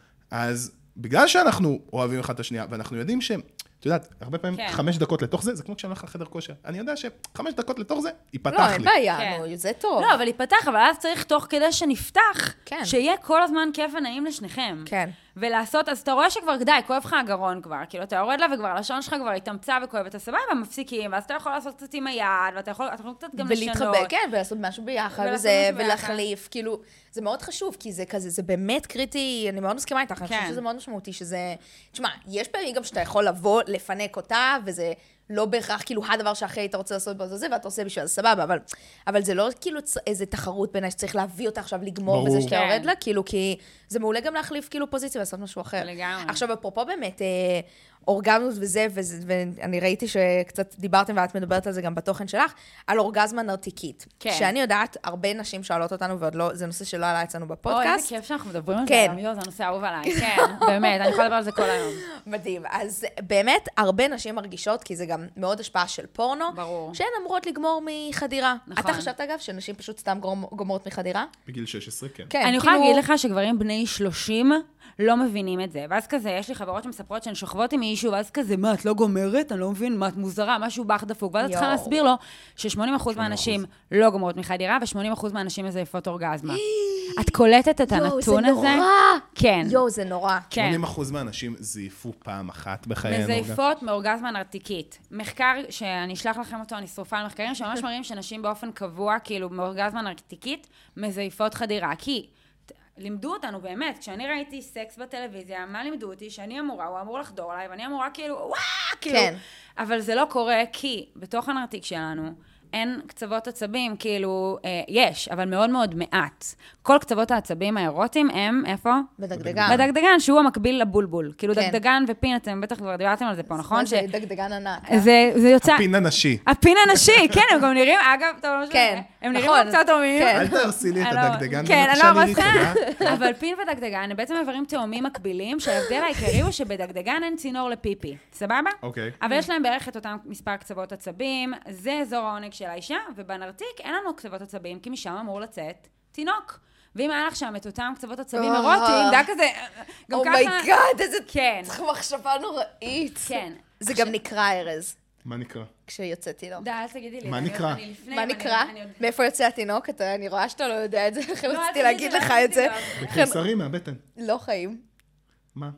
אז בגלל שאנחנו אוהבים אחד את השנייה, ואנחנו יודעים ש... את יודעת, הרבה פעמים 5 דקות לתוך זה, זה כמו כשאני הולך לחדר כושר. אני יודע ש5 דקות לתוך זה, ייפתח לי. לא, אין בעיה, זה טוב. לא, אבל ייפתח, אבל אז צריך תוך כדי שנפתח, שיהיה כל הזמן כיף ונעים לשניכם. כן. ולעשות, אז אתה רואה שכבר, די, כואב לך הגרון כבר, כאילו, אתה יורד לה וכבר, הלשון שלך כבר התאמצה וכואבת הסבבה, מפסיקים, ואז אתה יכול לעשות קצת עם היד, ואתה יכול קצת גם לשנות. ולהתחבא, כן, ולעשות משהו ביחד, וזה, ולהחליף, כאילו, זה מאוד חשוב, כי זה כזה, זה באמת קריטי, אני מאוד מסכימה איתך, אני חושבת שזה מאוד משמעותי, שזה, תשמע, יש פעמים גם שאתה יכול לבוא, לפנק אותה, וזה לא בהכרח כאילו הדבר שאחרי היית רוצה לעשות בזה, ואתה עושה בשביל סבבה, אבל זה לא כאילו איזה תחרות בעיניי שצריך להביא אותה עכשיו לגמור בזה שאתה יורד לה, כאילו, כי זה מעולה גם להחליף כאילו פוזיציה ולעשות משהו אחר. לגמרי. עכשיו, אפרופו באמת, אורגזמוס וזה, ואני ראיתי שקצת דיברתם ואת מדברת על זה גם בתוכן שלך, על אורגזמה נרתיקית. כן. שאני יודעת, הרבה נשים שואלות אותנו, ועוד לא, זה נושא שלא עלה אצלנו בפודקאסט. אוי, איזה כיף שאנחנו מדברים על זה, זה הנושא האהוב עליי, כן, באמת, אני יכולה לדבר על זה כל היום. מדהים. אז באמת, הרבה נשים מרגישות, כי זה גם מאוד השפעה של פורנו, ברור. שהן אמורות לגמור מחדירה. נכון. אתה חשבת, אגב, שנשים פשוט סתם גומרות מחדירה? בגיל 16, כן. כן, אני יכולה להגיד לך שגברים בני 30 לא מבינים את זה. ואז כזה, יש לי חברות שמספרות שהן שוכבות עם מישהו, ואז כזה, מה, את לא גומרת? אני לא מבין, מה, את מוזרה, משהו בך דפוק. ואז את צריכה להסביר לו ש80% מהנשים לא גומרות מחדירה, ו80% מהנשים מזייפות אורגזמה. את קולטת את הנתון הזה? זה נורא. כן. זה נורא. 80% מהנשים זייפו פעם אחת בחייהם. מזייפות מאורגזמה נרתיקית. מחקר שאני אשלח לכם אותו, אני שרופה על מחקרים, שממש מראים שנשים באופן קבוע, כאילו מאורגזמה נרתיקית, מזייפות חדירה. כי לימדו אותנו באמת, כשאני ראיתי סקס בטלוויזיה, מה לימדו אותי? שאני אמורה, הוא אמור לחדור עליי, ואני אמורה כאילו, וואו, כאילו. כן. אבל זה לא קורה, כי בתוך הנרתיק שלנו, אין קצוות עצבים, כאילו, יש, אבל מאוד מאוד מעט. כל קצוות העצבים האירוטיים הם, איפה? בדגדגן. בדגדגן, שהוא המקביל לבולבול. כאילו, כן. דגדגן ופין, אתם בטח כבר דיברתם על זה פה, נכון? זה דגדגן ענק. זה יוצא... הפין הנשי. הפין הנשי, כן, הם גם נראים, אגב, טוב, לא משנה. כן, הם נראים נכון. קצת טובים. כן. אל תהרסי לי את הדגדגן. כן, אני בבקשה, לא לירי, רוצה. תודה. אבל פין ודגדגן הם בעצם איברים תאומים מקבילים, שההבדל העיקרי הוא שבדגדגן אין צינור לפיפי. סבבה? אוקיי. אבל יש להם בערך את אותם מספר קצוות עצבים, זה אזור העונג של האישה, ובנרתיק אין לנו קצוות עצבים, כי משם אמור לצאת תינוק. ואם היה לך שם את אותם קצוות עצבים אירוטיים, זה היה כזה, גם ככה... אומייגאד, איזה כן. מחשבה נוראית. כן. זה גם נקרא ארז, מה נקרא? כשיוצאתי לו. די, אל תגידי לי. מה נקרא? מה נקרא? מאיפה יוצא התינוק? אני רואה שאתה לא יודע את זה, לכן לא, רציתי אל להגיד תגידי, לך לא את זה. בקיסרי מהבטן. לא חיים. מה?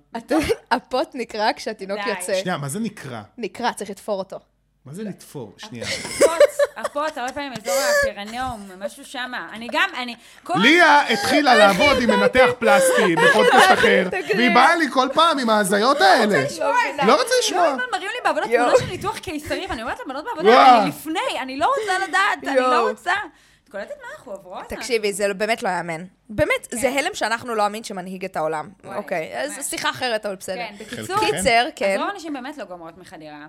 הפוט נקרא כשהתינוק די. יוצא. שנייה, מה זה נקרא? נקרא, צריך לתפור אותו. מה זה לתפור? שנייה. הפוט, הרבה פעמים אזור הפרניום, משהו שמה. אני גם, ליה התחילה לעבוד עם מנתח פלסטי בפודקאסט אחר, והיא באה לי כל פעם עם ההזיות האלה. לא רוצה לשמוע. לא, מראים לי בעבודה תמונה של ניתוח קיסרי, ואני אומרת לבנות בעבודה, אני לפני, אני לא רוצה לדעת, אני לא רוצה. את קולטת מה אנחנו עוברות? תקשיבי, זה באמת לא יאמן. באמת, זה הלם שאנחנו לא אמין שמנהיג את העולם. אוקיי, אז שיחה אחרת, אבל בסדר. כן, בקיצור, קיצר, כן. אז רוב אנשים באמת לא גומרות מחדירה.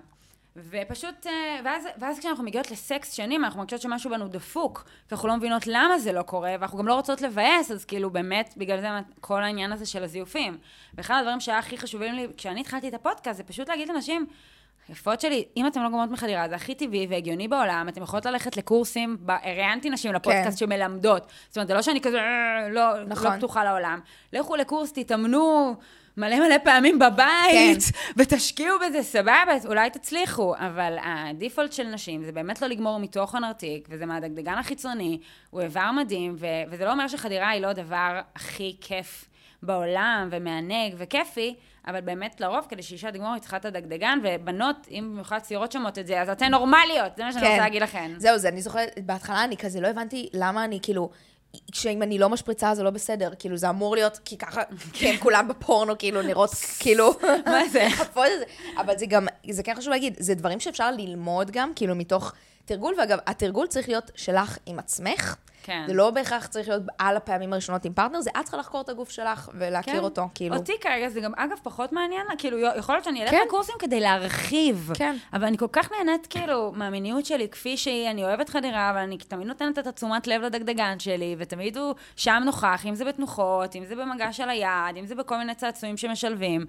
ופשוט, ואז כשאנחנו מגיעות לסקס שנים, אנחנו מרגישות שמשהו בנו דפוק, כי אנחנו לא מבינות למה זה לא קורה, ואנחנו גם לא רוצות לבאס, אז כאילו באמת, בגלל זה כל העניין הזה של הזיופים. ואחד הדברים שהיה הכי חשובים לי, כשאני התחלתי את הפודקאסט, זה פשוט להגיד לאנשים, יפות שלי, אם אתם לא גומרות מחדירה, זה הכי טבעי והגיוני בעולם, אתם יכולות ללכת לקורסים, ראיינתי נשים לפודקאסט שמלמדות, זאת אומרת, זה לא שאני כזה, לא פתוחה לעולם. לכו לקורס, תתאמנו מלא פעמים בבית, ותשקיעו בזה, סבבה, אולי תצליחו, אבל הדיפולט של נשים, זה באמת לא לגמור מתוך הנרתיק, וזה מהדגדגן החיצוני, הוא איבר מדהים, וזה לא אומר שחדירה היא לא הדבר הכי כיף בעולם, ומענג וכיפי, אבל באמת לרוב, כדי שאישה תגמור, היא צריכה את הדגדגן, ובנות, אם במיוחד צעירות שמות את זה, אז אתן נורמליות, זה מה שאני רוצה להגיד לכן. זהו, אני זוכרת, בהתחלה אני כזה לא הבנתי למה אני כאילו, שאם אני לא משפריצה זה לא בסדר, כאילו זה אמור להיות, כי ככה, כן, כולם בפורנו כאילו נראות, כאילו, מה זה? אבל זה גם, זה כן חשוב להגיד, זה דברים שאפשר ללמוד גם, כאילו מתוך תרגול, ואגב, התרגול צריך להיות שלך עם עצמך, כן. זה לא בהכרח צריך להיות על הפעמים הראשונות עם פרטנר, זה את צריכה לחקור את הגוף שלך ולהכיר כן. אותו, כאילו. אותי כרגע זה גם, אגב, פחות מעניין, כאילו, יכול להיות שאני אלך לקורסים כדי להרחיב, כן. אבל אני כל כך נהנית, כאילו, מהמיניות שלי, כפי שהיא, אני אוהבת חדירה, אבל אני תמיד נותנת את התשומת לב לדגדגן שלי, ותמיד הוא שם נוכח, אם זה בתנוחות, אם זה במגע של היד, אם זה בכל מיני צעצועים שמשלבים.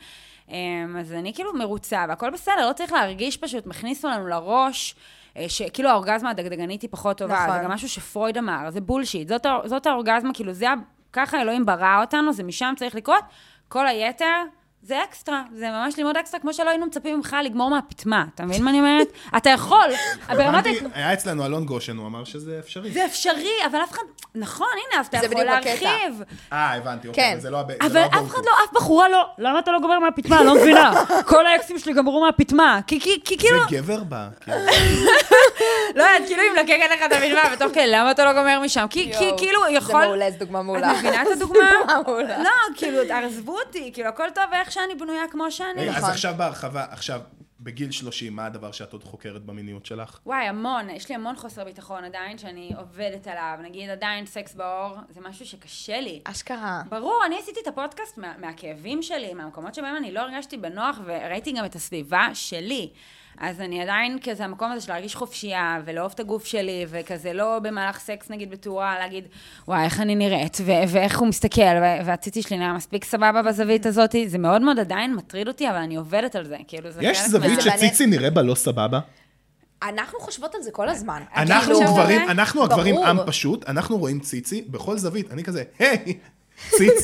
אז אני כאילו מרוצה, והכל בסדר, לא צריך להרגיש פשוט, מכניסו לנו לראש, שכאילו האורגזמה הדגדגנית היא פחות טובה, נכון. זה גם משהו שפרויד אמר, זה בולשיט, זאת האורגזמה, כאילו זה, ככה אלוהים ברא אותנו, זה משם צריך לקרות, כל היתר זה אקסטרה, זה ממש לימוד אקסטרה, כמו שלא היינו מצפים ממך לגמור מהפתמה, אתה מבין מה אני אומרת? אתה יכול, היה אצלנו אלון גושן, הוא אמר שזה אפשרי. זה אפשרי, אבל אף אחד, נכון, הנה, אז אתה יכול להרחיב. הבנתי, אוקיי, אבל זה לא אבל אף אחד לא, אף בחורה לא, למה אתה לא גומר מהפתמה? לא מבינה. כל האקסים שלי גמרו מהפתמה, כי כאילו... זה גבר בה, כאילו. לא, את כאילו אם לקק לך את המדמה, בתוך כן, למה אתה לא גומר משם? כי כאילו יכול... זה מעולה, זו דוגמה מעולה. את מבינה את הדוגמה? לא, כאילו, עזבו אותי, כאילו, הכל טוב איך שאני בנויה כמו שאני. רגע, אז עכשיו בהרחבה, עכשיו, בגיל 30, מה הדבר שאת עוד חוקרת במיניות שלך? וואי, המון, יש לי המון חוסר ביטחון עדיין, שאני עובדת עליו. נגיד, עדיין סקס באור, זה משהו שקשה לי. אשכרה. ברור, אני עשיתי את הפודקאסט מהכאבים שלי, מהמקומות שבהם אני לא הרגשתי בנוח, וראיתי גם את הסביבה שלי. אז אני עדיין כזה המקום הזה של להרגיש חופשייה, ולאהוב את הגוף שלי, וכזה לא במהלך סקס נגיד בתאורה, להגיד, וואי, איך אני נראית, ואיך הוא מסתכל, והציצי שלי נראה מספיק סבבה בזווית הזאת, זה מאוד מאוד עדיין מטריד אותי, אבל אני עובדת על זה, כאילו זה... יש זווית שציצי נראה בה לא סבבה? אנחנו חושבות על זה כל הזמן. אנחנו הגברים עם פשוט, אנחנו רואים ציצי בכל זווית, אני כזה, היי! ציצי.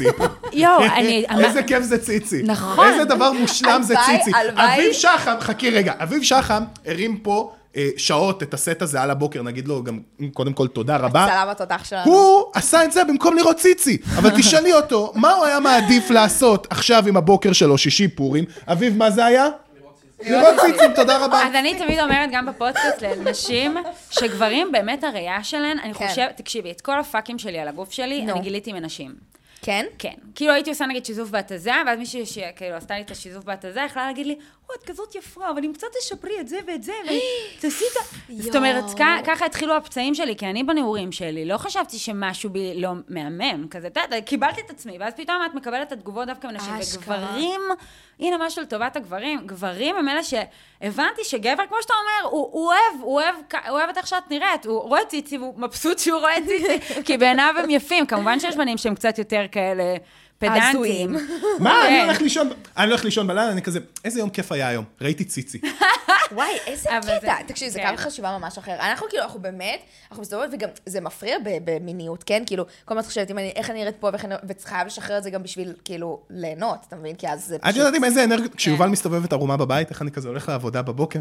איזה כיף זה ציצי. נכון. איזה דבר מושלם זה ציצי. אביב שחם, חכי רגע, אביב שחם הרים פה שעות את הסט הזה על הבוקר, נגיד לו גם קודם כל תודה רבה. סלם התותח שלנו. הוא עשה את זה במקום לראות ציצי. אבל תשאלי אותו, מה הוא היה מעדיף לעשות עכשיו עם הבוקר שלו, שישי פורים? אביב, מה זה היה? לראות ציצים, תודה רבה. אז אני תמיד אומרת גם בפודקאסט לנשים, שגברים באמת הראייה שלהן, אני חושבת, תקשיבי, את כל הפאקים שלי על הגוף שלי, אני גיליתי מנשים. כן? כן. כאילו הייתי עושה נגיד שיזוף בהתזה, ואז מישהי שכאילו עשתה לי את השיזוף בהתזה, יכלה להגיד לי, את כזאת יפה, אבל אם קצת תשפרי את זה ואת זה, ותעשי את זה. זאת אומרת, ככה התחילו הפצעים שלי, כי אני בנעורים שלי, לא חשבתי שמשהו בי לא מהמם, כזה, קיבלתי את עצמי, ואז פתאום את מקבלת את התגובות דווקא מנשים, וגברים, הנה משהו לטובת הגברים, גברים הם אלה שהבנתי שגבר, כמו שאתה אומר, הוא אוהב את איך שאת נראית, הוא רואה ציצי, והוא מבסוט שהוא רואה ציצי, כי בעיניו הם יפים, כמובן שיש בנים שהם קצת יותר כאלה פדנטים. מה? אני הולך לישון בלילה, אני כזה, איזה יום כיף היה היום, ראיתי ציצי. וואי, איזה קטע. תקשיב, זה קו חשיבה ממש אחר. אנחנו כאילו, אנחנו באמת, אנחנו מסתובבות, וגם זה מפריע במיניות, כן? כאילו, כל מה חושבת, איך אני נראית פה, וצריכה לשחרר את זה גם בשביל, כאילו, ליהנות, אתה מבין? כי אז זה פשוט... את יודעת עם איזה אנרגיה, כשיובל מסתובבת ערומה בבית, איך אני כזה הולך לעבודה בבוקר?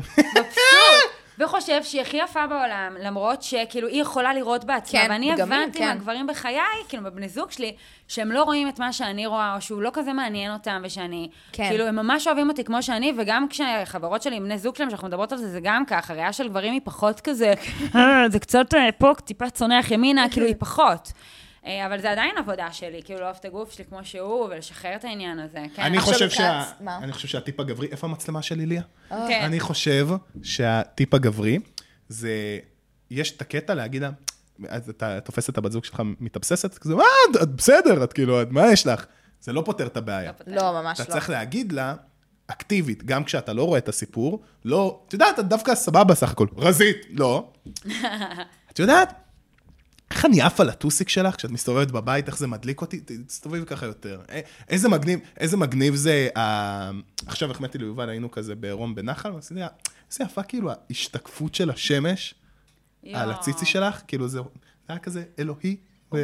וחושב שהיא הכי יפה בעולם, למרות שכאילו היא יכולה לראות בעצמה, ואני הבנתי מהגברים בחיי, כאילו בבני זוג שלי, שהם לא רואים את מה שאני רואה, או שהוא לא כזה מעניין אותם, ושאני, כאילו הם ממש אוהבים אותי כמו שאני, וגם כשחברות שלי עם בני זוג שלהם, שאנחנו מדברות על זה, זה גם ככה, הראייה של גברים היא פחות כזה, זה קצת פה, טיפה צונח ימינה, כאילו היא פחות. אבל זה עדיין עבודה שלי, כאילו לאהוב את הגוף שלי כמו שהוא, ולשחרר את העניין הזה. אני חושב שהטיפ הגברי, איפה המצלמה שלי, ליה? אני חושב שהטיפ הגברי, זה, יש את הקטע להגיד לה, אז אתה תופס את הבת זוג שלך מתאבססת, כזה, את בסדר, את כאילו, מה יש לך? זה לא פותר את הבעיה. לא, ממש לא. אתה צריך להגיד לה, אקטיבית, גם כשאתה לא רואה את הסיפור, לא, את יודעת, את דווקא סבבה סך הכל, רזית, לא. את יודעת, איך איך אני עף על הטוסיק שלך, כשאת מסתובבת בבית, איך זה מדליק אותי? תסתובבי ככה יותר. איזה מגניב זה, עכשיו החמאתי ליובל, היינו כזה בעירום בנחל, ועשיתי, זה יפה כאילו ההשתקפות של השמש על הציצי שלך, כאילו זה היה כזה אלוהי.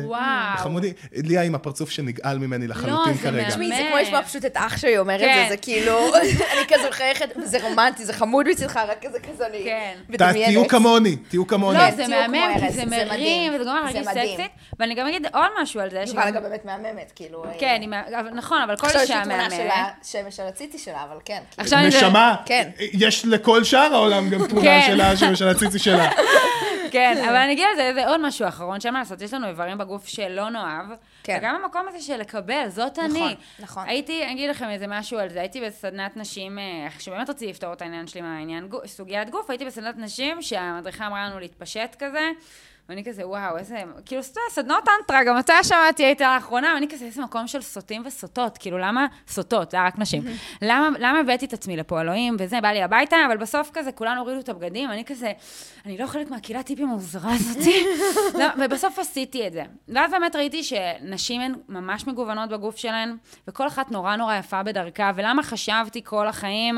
חמודי, ליה עם הפרצוף שנגעל ממני לחלוטין כרגע. תשמעי, זה כמו לשמוע פשוט את אח שלי אומר את זה, זה כאילו, אני כזה מחייכת, זה רומנטי, זה חמוד מצדך, רק כזה אני מדמיינת. תהיו כמוני, תהיו כמוני. לא, זה מהמם, כי זה מרים, וזה גם מרגיש סקסית, ואני גם אגיד עוד משהו על זה. יובל גם באמת מהממת, כאילו. כן, נכון, אבל כל אישה מהממת. עכשיו יש לי תמונה של השמש על הציצי שלה, אבל כן. נשמה, יש לכל שאר העולם גם תמונה של השמש של הציצי שלה. כן, אבל אני אגיד על זה, זה עוד משהו אחרון, שמה לעשות, יש לנו איברים בגוף שלא נאהב, וגם המקום הזה של לקבל, זאת אני. נכון. אני אגיד לכם איזה משהו על זה, הייתי בסדנת נשים, שבאמת רציתי לפתור את העניין שלי מהעניין, סוגיית גוף, הייתי בסדנת נשים, שהמדריכה אמרה לנו להתפשט כזה, ואני כזה, וואו, איזה, כאילו, סדנות אנטרה, גם אתה שמעתי, הייתה לאחרונה, ואני כזה, איזה מקום של סוטים וסוטות, כאילו, למה סוטות? זה היה רק נשים. למה הבאתי את עצמי לפה, אלוהים, וזה, בא לי הביתה, אבל בסוף כזה, כולנו הורידו את הבגדים, אני כזה, אני לא חלק מהקהילת טיפים המוזרה הזאתי, ובסוף עשיתי את זה. ואז באמת ראיתי שנשים הן ממש מגוונות בגוף שלהן, וכל אחת נורא נורא יפה בדרכה, ולמה חשבתי כל החיים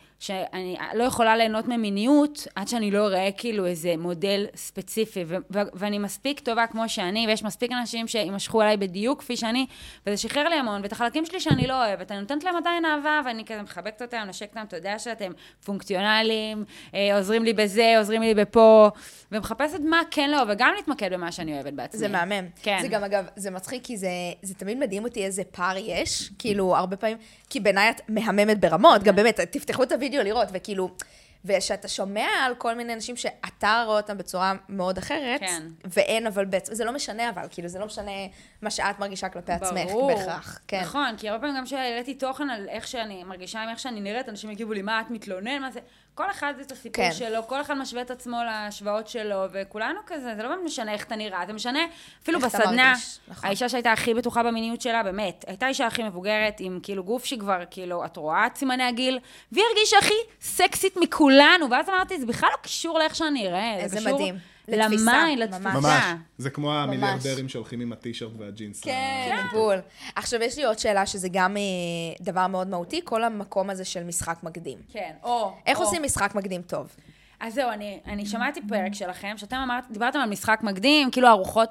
שאני לא יכולה ליהנות ממיניות, עד שאני לא אראה כאילו איזה מודל ספציפי, ואני מספיק טובה כמו שאני, ויש מספיק אנשים שימשכו אליי בדיוק כפי שאני, וזה שחרר לי המון, ואת החלקים שלי שאני לא אוהבת, אני נותנת להם עדיין אהבה, ואני כזה מחבקת אותם, נשקת אותם, אתה יודע שאתם פונקציונליים, עוזרים לי בזה, עוזרים לי בפה, ומחפשת מה כן לא, וגם להתמקד במה שאני אוהבת בעצמי. זה מהמם. כן. זה גם, אגב, זה מצחיק, כי זה תמיד מדהים אותי איזה פער יש, כאילו, הרבה פעמים, כי בעיניי את מהממת ברמות, גם באמת, תפתחו את הוידאו לראות, וכאילו, ושאתה שומע על כל מיני אנשים שאתה רואה אותם בצורה מאוד אחרת, כן. ואין, אבל בעצם, זה לא משנה, אבל, כאילו, זה לא משנה מה שאת מרגישה כלפי עצמך, בהכרח. כן. נכון, כי הרבה פעמים גם שהעליתי תוכן על איך שאני מרגישה עם איך שאני נראית, אנשים יגיבו לי, מה את מתלונן, מה זה, כל אחד זה את הסיפור כן. שלו, כל אחד משווה את עצמו להשוואות שלו, וכולנו כזה, זה לא באמת משנה איך אתה נראה, זה משנה, אפילו בסדנה, נכון. האישה שהייתה הכי בטוחה במיניות שלה, באמת, הייתה אישה הכי מבוגרת, עם כאילו גוף שכבר, כאילו, את רואה את סימני הגיל, והיא הרגישה הכי סקסית מכולנו, ואז אמרתי, זה בכלל לא קשור לאיך שאני אראה, איזה זה קשור מדהים. למיין, לתפיסה. ממש, זה כמו המיליארדרים שהולכים עם הטישרט והג'ינס. כן, בול. עכשיו, יש לי עוד שאלה, שזה גם דבר מאוד מהותי, כל המקום הזה של משחק מקדים. כן, איך עושים משחק מקדים טוב? אז זהו, אני שמעתי פרק שלכם, שאתם דיברתם על משחק מקדים, כאילו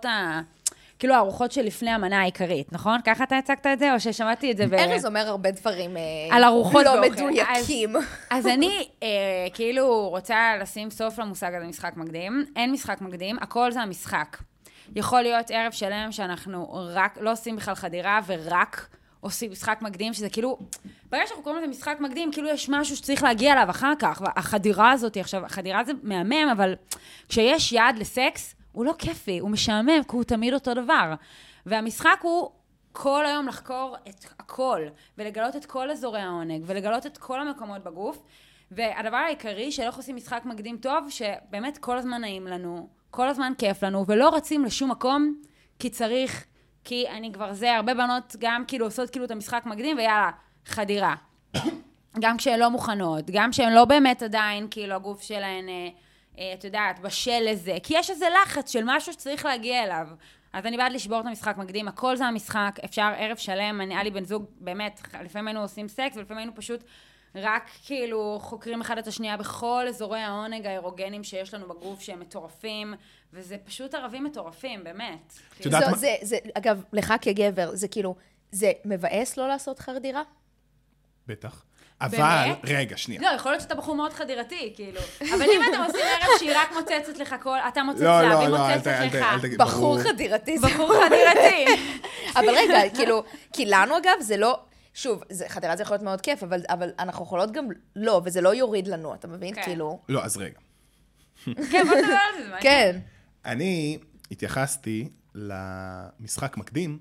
הארוחות שלפני המנה העיקרית, נכון? ככה אתה הצגת את זה, או ששמעתי את זה ארז אומר הרבה דברים על ארוחות לא באוכל. מדויקים. אז אני כאילו רוצה לשים סוף למושג הזה משחק מקדים. אין משחק מקדים, הכל זה המשחק. יכול להיות ערב שלם שאנחנו רק לא עושים בכלל חדירה, ורק עושים משחק מקדים, שזה כאילו, ברגע שאנחנו קוראים לזה משחק מקדים, כאילו יש משהו שצריך להגיע אליו אחר כך, והחדירה הזאת, עכשיו, החדירה זה מהמם, אבל כשיש יעד לסקס, הוא לא כיפי, הוא משעמם, כי הוא תמיד אותו דבר. והמשחק הוא כל היום לחקור את הכל, ולגלות את כל אזורי העונג, ולגלות את כל המקומות בגוף. והדבר העיקרי שלא עושים משחק מקדים טוב, שבאמת כל הזמן נעים לנו, כל הזמן כיף לנו, ולא רצים לשום מקום, כי צריך, כי אני כבר זה, הרבה בנות גם כאילו עושות כאילו את המשחק מקדים, ויאללה, חדירה. גם כשהן לא מוכנות, גם כשהן לא באמת עדיין, כאילו הגוף שלהן, את יודעת, בשל לזה, כי יש איזה לחץ של משהו שצריך להגיע אליו. אז אני בעד לשבור את המשחק מקדים, הכל זה המשחק, אפשר ערב שלם, היה לי בן זוג, באמת, לפעמים היינו עושים סקס, ולפעמים היינו פשוט רק כאילו חוקרים אחד את השנייה בכל אזורי העונג האירוגנים שיש לנו בגוף, שהם מטורפים, וזה פשוט ערבים מטורפים, באמת. זה, אגב, לך כגבר, זה כאילו, זה מבאס לא לעשות חדירה? בטח. אבל, רגע, שנייה. לא, יכול להיות שאתה בחור מאוד חדירתי, כאילו. אבל אם אתם עושים ערב שהיא רק מוצצת לך כל, אתה מוצץ לה, והיא מוצצת לך. בחור חדירתי. בחור חדירתי. אבל רגע, כאילו, כי לנו אגב זה לא, שוב, חדירה זה יכול להיות מאוד כיף, אבל אנחנו יכולות גם לא, וזה לא יוריד לנו, אתה מבין? כאילו. לא, אז רגע. כן, בוא נדבר על זה. כן. אני התייחסתי למשחק מקדים,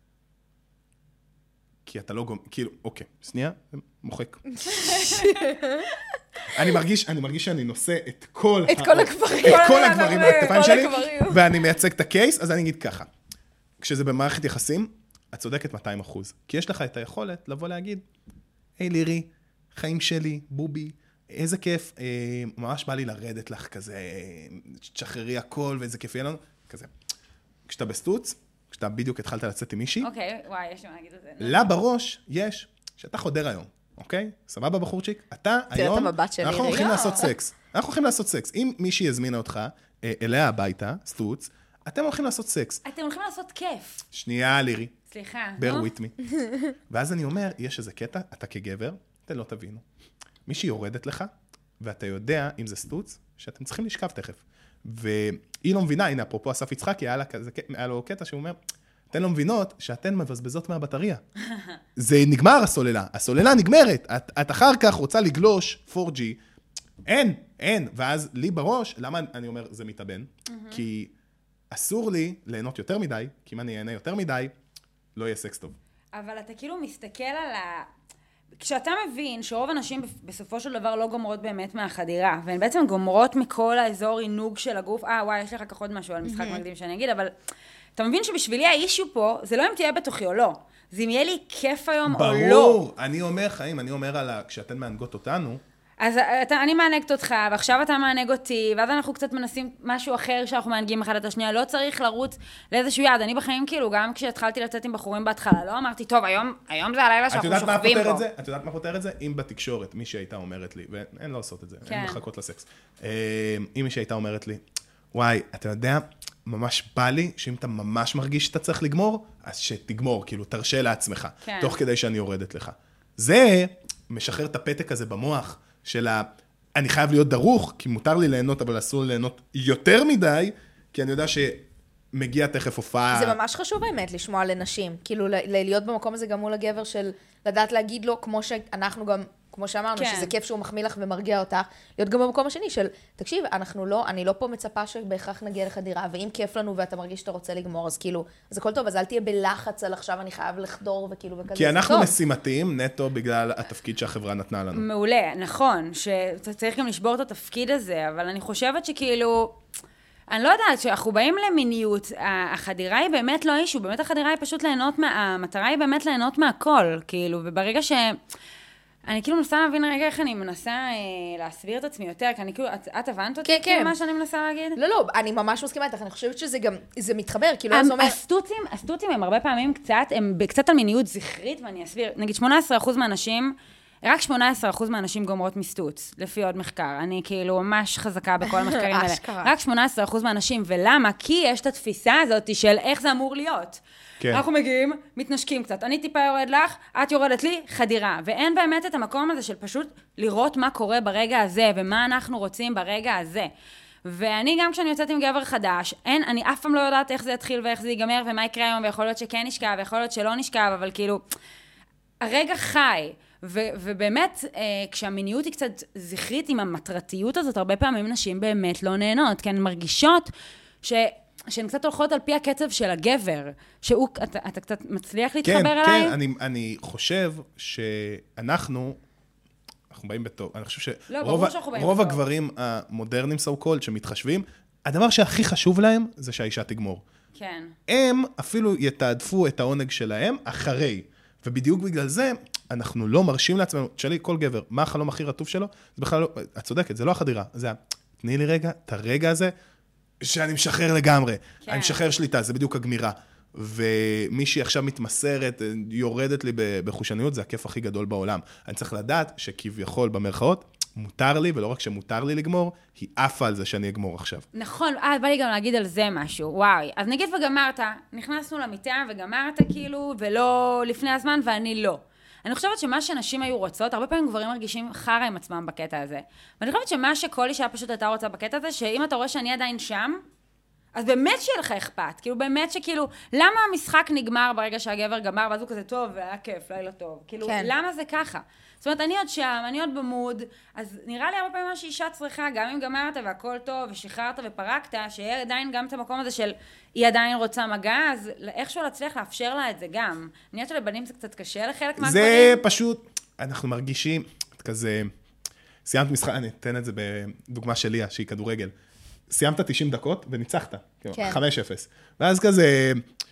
כי אתה לא כאילו, אוקיי, שנייה, מוחק. אני מרגיש שאני נושא את כל הגברים על הכתפיים שלי, ואני מייצג את הקייס, אז אני אגיד ככה. כשזה במערכת יחסים, את צודקת 200%. כי יש לך את היכולת לבוא להגיד, היי לירי, חיים שלי, בובי, איזה כיף, ממש בא לי לרדת לך כזה, תשחררי הכל, ואיזה כיף יהיה לנו, כזה. כשאתה בסטוץ, כשאתה בדיוק התחלת לצאת עם מישהי, אוקיי, וואי, יש לי מה להגיד על זה. לה בראש יש, שאתה חודר היום, אוקיי? סבבה בחורצ'יק? אתה היום, אנחנו הולכים לעשות סקס. אנחנו הולכים לעשות סקס. אם מישהי הזמינה אותך אליה הביתה, סטוץ, אתם הולכים לעשות סקס. אתם הולכים לעשות כיף. שנייה, לירי. סליחה. bear with me. ואז אני אומר, יש איזה קטע, אתה כגבר, אתם לא תבינו. מישהי יורדת לך, ואתה יודע, אם זה סטוץ, שאתם צריכים לשכב תכף. והיא לא מבינה, הנה, אפרופו אסף יצחקי, היה לו קטע שהוא אומר, אתן לא מבינות שאתן מבזבזות מהבטריה. זה נגמר הסוללה, הסוללה נגמרת. את אחר כך רוצה לגלוש 4G, אין. ואז לי בראש, למה אני אומר זה מתאבן? כי אסור לי ליהנות יותר מדי, כי אם אני אהנה יותר מדי, לא יהיה סקס טוב. אבל אתה כאילו מסתכל על כשאתה מבין שרוב הנשים בסופו של דבר לא גומרות באמת מהחדירה, והן בעצם גומרות מכל האזור עינוג של הגוף, וואי, יש לך כך עוד משהו על משחק מקדים שאני אגיד, אבל אתה מבין שבשבילי האישו פה, זה לא אם תהיה בתוכי או לא, זה אם יהיה לי כיף היום או לא. ברור, אני אומר, חיים, כשאתן מענגות אותנו, אז אני מענגת אותך, ועכשיו אתה מענג אותי, ואז אנחנו קצת מנסים משהו אחר שאנחנו מענגים אחד את השנייה, לא צריך לרוץ לאיזשהו יד. אני בחיים כאילו, גם כשהתחלתי לצאת עם בחורים בהתחלה, לא אמרתי, טוב, היום זה הלילה שאנחנו שוכבים בו. את יודעת מה פותר את זה? אם בתקשורת מישהי הייתה אומרת לי, ואין לא לעשות את זה, אין לחכות לסקס. אם מישהי הייתה אומרת לי, וואי, אתה יודע, ממש בא לי, שאם אתה ממש מרגיש שאתה צריך לגמור, אז שתגמור, כאילו, תרשה לעצמך, תוך כדי שאני יורדת לך. זה משחרר את הפתק הזה במוח, אני חייב להיות דרוך, כי מותר לי ליהנות, אבל אסור לי ליהנות יותר מדי, כי אני יודע שמגיע תכף הופעה. זה ממש חשוב באמת לשמוע לנשים, כאילו להיות במקום הזה גם מול הגבר של לדעת להגיד לו, כמו שאנחנו גם, כמו שאמרנו, שזה כיף שהוא מחמיא לך ומרגיע אותך, להיות גם במקום השני של, תקשיב, אני לא פה מצפה שבהכרח נגיע לחדירה, ואם כיף לנו ואתה מרגיש שאתה רוצה לגמור, אז כאילו, אז הכל טוב, אז אל תהיה בלחץ על עכשיו אני חייב לחדור וכאילו וכזה. כי אנחנו משימתיים נטו בגלל התפקיד שהחברה נתנה לנו. מעולה, נכון, שצריך גם לשבור את התפקיד הזה, אבל אני חושבת שכאילו, אני לא יודעת, שאנחנו באים למיניות, החדירה היא באמת לא אישו, באמת החדירה היא פשוט ליהנות המטרה היא באמת ליהנות מהכל, כאילו, וברגע אני כאילו מנסה להבין רגע איך אני מנסה להסביר את עצמי יותר, כי אני כאילו, את הבנת אותי? כן. מה שאני מנסה להגיד? לא, אני ממש מסכימה איתך, אני חושבת שזה גם, זה מתחבר, כאילו, זה אומר... הסטוצים הם הרבה פעמים הם קצת על מיניות זכרית, ואני אסביר, נגיד 18% מהאנשים, רק 18% מהנשים גומרות מסטוץ, לפי עוד מחקר. אני כאילו ממש חזקה בכל המחקרים האלה. רק 18% מהנשים, ולמה? כי יש את התפיסה הזאת של איך זה אמור להיות. כן. אנחנו מגיעים, מתנשקים קצת. אני טיפה יורד לך, את יורדת לי, חדירה. ואין באמת את המקום הזה של פשוט לראות מה קורה ברגע הזה, ומה אנחנו רוצים ברגע הזה. ואני גם כשאני יוצאת עם גבר חדש, אני אף פעם לא יודעת איך זה יתחיל ואיך זה ייגמר, ומה יקרה היום, ויכול להיות שכן נשכב, ויכול להיות שלא נשכב, אבל כאילו, הרגע חי. ובאמת, כשהמיניות היא קצת זכרית עם המטרתיות הזאת, הרבה פעמים נשים באמת לא נהנות, כי הן מרגישות שהן קצת הולכות על פי הקצב של הגבר, אתה קצת מצליח להתחבר אליי? כן, אני חושב שאנחנו באים בטוב, אני חושב שרוב הגברים המודרניים so called שמתחשבים, הדבר שהכי חשוב להם זה שהאישה תגמור. כן. הם אפילו יתעדפו את העונג שלהם אחרי, ובדיוק בגלל זה, אנחנו לא מרשים לעצמנו, תשאלי כל גבר, מה החלום הכי רטוב שלו? זה בכלל לא, את צודקת, זה לא החדירה, זה תני לי רגע, את הרגע הזה, שאני משחרר לגמרי, כן. אני משחרר שליטה, זה בדיוק הגמירה. ומישהי עכשיו מתמסרת, יורדת לי בחושניות, זה הכיף הכי גדול בעולם. אני צריך לדעת שכביכול במרכאות, מותר לי, ולא רק שמותר לי לגמור, היא עפה על זה שאני אגמור עכשיו. נכון, בא לי גם להגיד על זה משהו, וואי. אז נגיד וגמרת, נכנסנו למיטה וגמרת כאילו, ולא לפני הזמן, ואני לא. אני חושבת שמה שנשים היו רוצות, הרבה פעמים גברים מרגישים חרא עם עצמם בקטע הזה. ואני חושבת שמה שכל אישה פשוט הייתה רוצה בקטע הזה, שאם אתה רואה שאני עדיין שם, אז באמת שיהיה לך אכפת. כאילו באמת שכאילו, למה המשחק נגמר ברגע שהגבר גמר, ואז הוא כזה טוב, והיה כיף, לילה טוב. כאילו, כן. למה זה ככה? זאת אומרת, אני עוד שם, אני עוד במוד, אז נראה לי הרבה פעמים מה שאישה צריכה, גם אם גמרת והכל טוב, ושחררת ופרקת, שיהיה עדיין גם את המקום הזה של, היא עדיין רוצה מגע, אז איכשהו להצליח לאפשר לה את זה גם. אני יודעת שלבנים זה קצת קשה לחלק מהגברים. זה פשוט, אנחנו מרגישים, כזה, סיימת משחק, אני אתן את זה בדוגמה של ליה, שהיא כדורגל. סיימת 90 דקות וניצחת, 5-0. ואז כזה,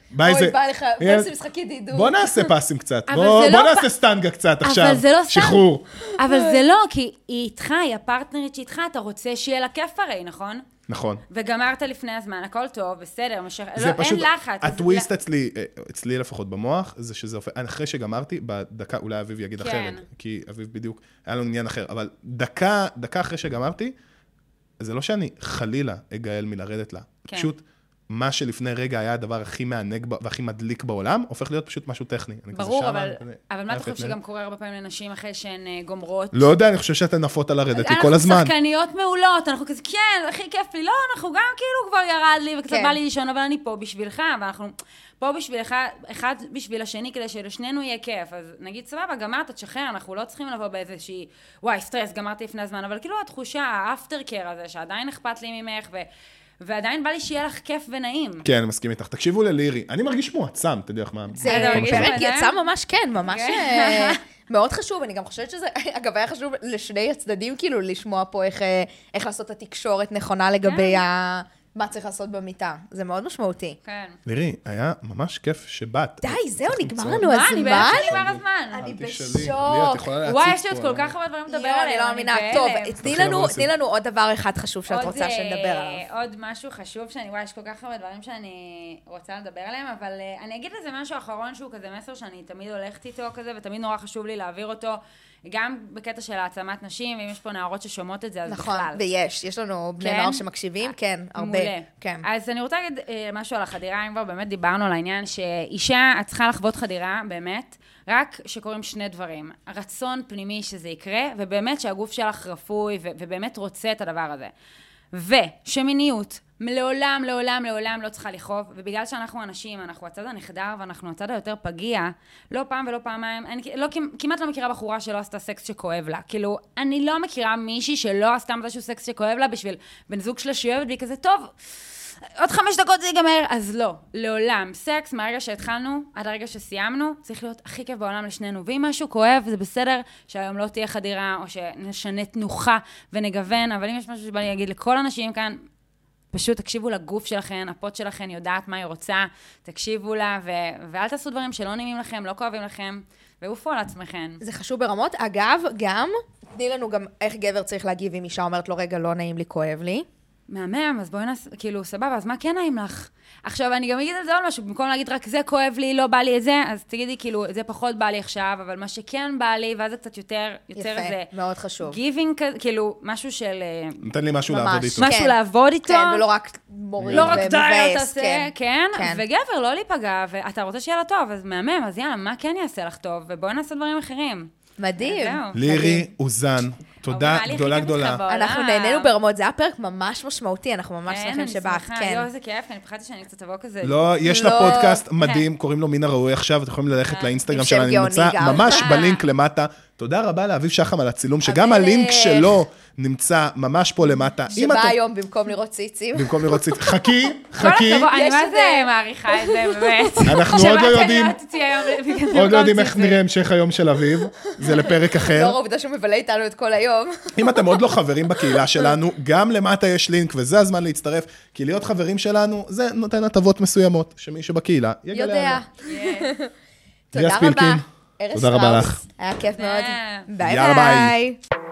ביי אוי, זה... בא לך, בוא נעשה משחק ידידות. בוא נעשה פסים קצת, אבל בוא זה לא נעשה סטנגה קצת עכשיו, אבל זה לא סתם. שחרור. אבל זה לא, כי היא איתך, היא הפרטנרית שאיתך, אתה רוצה שיהיה לה כיף הרי, נכון? נכון. וגמרת לפני הזמן, הכל טוב, בסדר, זה פשוט, אין לחץ. הטוויסט אצלי לפחות במוח, זה שזה הופך, אחרי שגמרתי, בדקה, אולי אביב יגיד אחרת, כי אביב בדיוק, היה לו עניין אחר, אבל דקה אחרי שגמרתי, זה לא שאני חלילה אגאל מלרדת לה, פשוט מה שלפני רגע היה הדבר הכי מענג והכי מדליק בעולם, הופך להיות פשוט משהו טכני. ברור, אבל מה אתה חושב שגם קורה הרבה פעמים לנשים אחרי שהן גומרות? לא יודע, אני חושב שאתן נפות על לרדת לי כל הזמן. אנחנו שחקניות מעולות, אנחנו כזה, כן, הכי כיף לי, לא, אנחנו גם כאילו כבר ירד לי וקצת בא לי לישון, אבל אני פה בשבילך, ואנחנו פה בשבילך, אחד בשביל השני, כדי שלשנינו יהיה כיף. אז נגיד, סבבה, גמרת, תשחרר, אנחנו לא צריכים לבוא באיזושהי, וואי, סטרס, גמרתי לפני הזמן, אבל כאילו התחושה, האפטר קר הזה, שעדיין אכפת לי ממך, ועדיין בא לי שיהיה לך כיף ונעים. כן, אני מסכים איתך. תקשיבו ללירי, אני מרגיש מועצם, אתה יודע איך מה... זה פרק יצא ממש כן, ממש מאוד חשוב. אני גם חושבת שזה, אגב, היה חשוב לשני הצדדים, כאילו, לשמוע פה איך לעשות את התקשורת נכונה לגבי מה צריך לעשות במיטה. זה מאוד משמעותי. כן. לירי, היה ממש כיף שבאת. די, זהו, נגמר לנו הזמן. אני בערך נגמר הזמן. אני בשוק. וואי, יש לי עוד כל כך הרבה דברים לדבר עליהם. אני לא מאמינה. טוב, תני לנו עוד דבר אחד חשוב שאת רוצה שנדבר עליו. עוד משהו חשוב וואי, יש כל כך הרבה דברים שאני רוצה לדבר עליהם, אבל אני אגיד לזה משהו אחרון שהוא כזה מסר שאני תמיד הולכת איתו כזה, ותמיד נורא חשוב לי להעביר אותו, גם בקטע של העצמת נשים, ואם יש פה נערות ששומעות את זה, אז בכלל. נכון, ויש לנו בני נוער שמקשיבים, כן, הרבה. כן. אז אני רוצה להגיד משהו על החדירה, אם כבר באמת דיברנו על העניין, שאישה צריכה לחוות חדירה, באמת, רק שקוראים שני דברים. רצון פנימי שזה יקרה, ובאמת שהגוף שלך רפוי, ובאמת רוצה את הדבר הזה. ושמיניות, לעולם לא צריכה לכאוב, ובגלל שאנחנו אנשים, אנחנו הצד הנחדר, ואנחנו הצד היותר פגיע, לא פעם ולא פעמיים, אני כמעט לא מכירה בחורה שלא עשתה סקס שכואב לה. כאילו, אני לא מכירה מישהי שלא עשתה משהו סקס שכואב לה, בשביל בן זוג שלה שאוהבת, והיא כזה, טוב, עוד 5 דקות זה ייגמר, אז לא, לעולם. סקס, מהרגע שהתחלנו, עד הרגע שסיימנו, צריך להיות הכי כיף בעולם לשנינו. ואם משהו כואב, זה בסדר שהיום לא תהיה חדירה, או שנשנה תנוחה ונגוון, אבל אם יש משהו שבא לי להגיד לכל אנשים כאן, פשוט תקשיבו לגוף שלכם, הפות שלכם יודעת מה היא רוצה, תקשיבו לה, ואל תעשו דברים שלא נעימים לכם, לא כואבים לכם, ועופו על עצמכם. זה חשוב ברמות. אגב, גם, תני לנו גם איך גבר צריך להגיב אם אישה אומרת לו, רגע, לא נעים לי, כואב לי. מהמם, אז בואי נעשה, כאילו, סבבה, אז מה כן נעים לך? עכשיו, אני גם אגיד על זה עוד משהו, במקום להגיד רק זה כואב לי, לא בא לי את זה, אז תגידי, כאילו, זה פחות בא לי עכשיו, אבל מה שכן בא לי, ואז זה קצת יותר יפה, איזה... מאוד חשוב. גיבינג, כאילו, משהו של... נתן לי משהו לעבוד איתו. משהו לעבוד איתו. כן, ולא רק מוריד ומבאס. כן, וגבר, לא להיפגע, ואתה רוצה שיהיה לה טוב, אז מהמם, אז יאללה, מה כן יעשה לך טוב? ובואי נעשה דברים אחרים. מדהים. לירי אוזן, תודה גדולה. אנחנו נהנינו ברמות, זה היה פרק ממש משמעותי, אנחנו ממש שמחים שבאת, כן. יואו, זה כיף, אני פחדתי שאני קצת אבוא כזה. לא, יש לה פודקאסט מדהים, קוראים לו מן הראוי עכשיו, אתם יכולים ללכת לאינסטגרם שלה, אני נמצא ממש בלינק למטה. תודה רבה לאביב שחם על הצילום, שגם הלינק שלו נמצא ממש פה למטה. שבא היום במקום לראות ציצים. חכי. אני מה זה מעריכה את זה, באמת. אנחנו עוד לא יודעים איך נראה המשך היום של אביב, זה לפרק אחר. לא עובדה שהוא מבלה איתנו את כל היום. אם אתם עוד לא חברים בקהילה שלנו, גם למטה יש לינק, וזה הזמן להצטרף, כי להיות חברים שלנו, זה נותן הטבות מסוימות, שמי שבקהילה יגלה. תודה רבה. תודה רבה לך. היה כיף מאוד. יאללה ביי.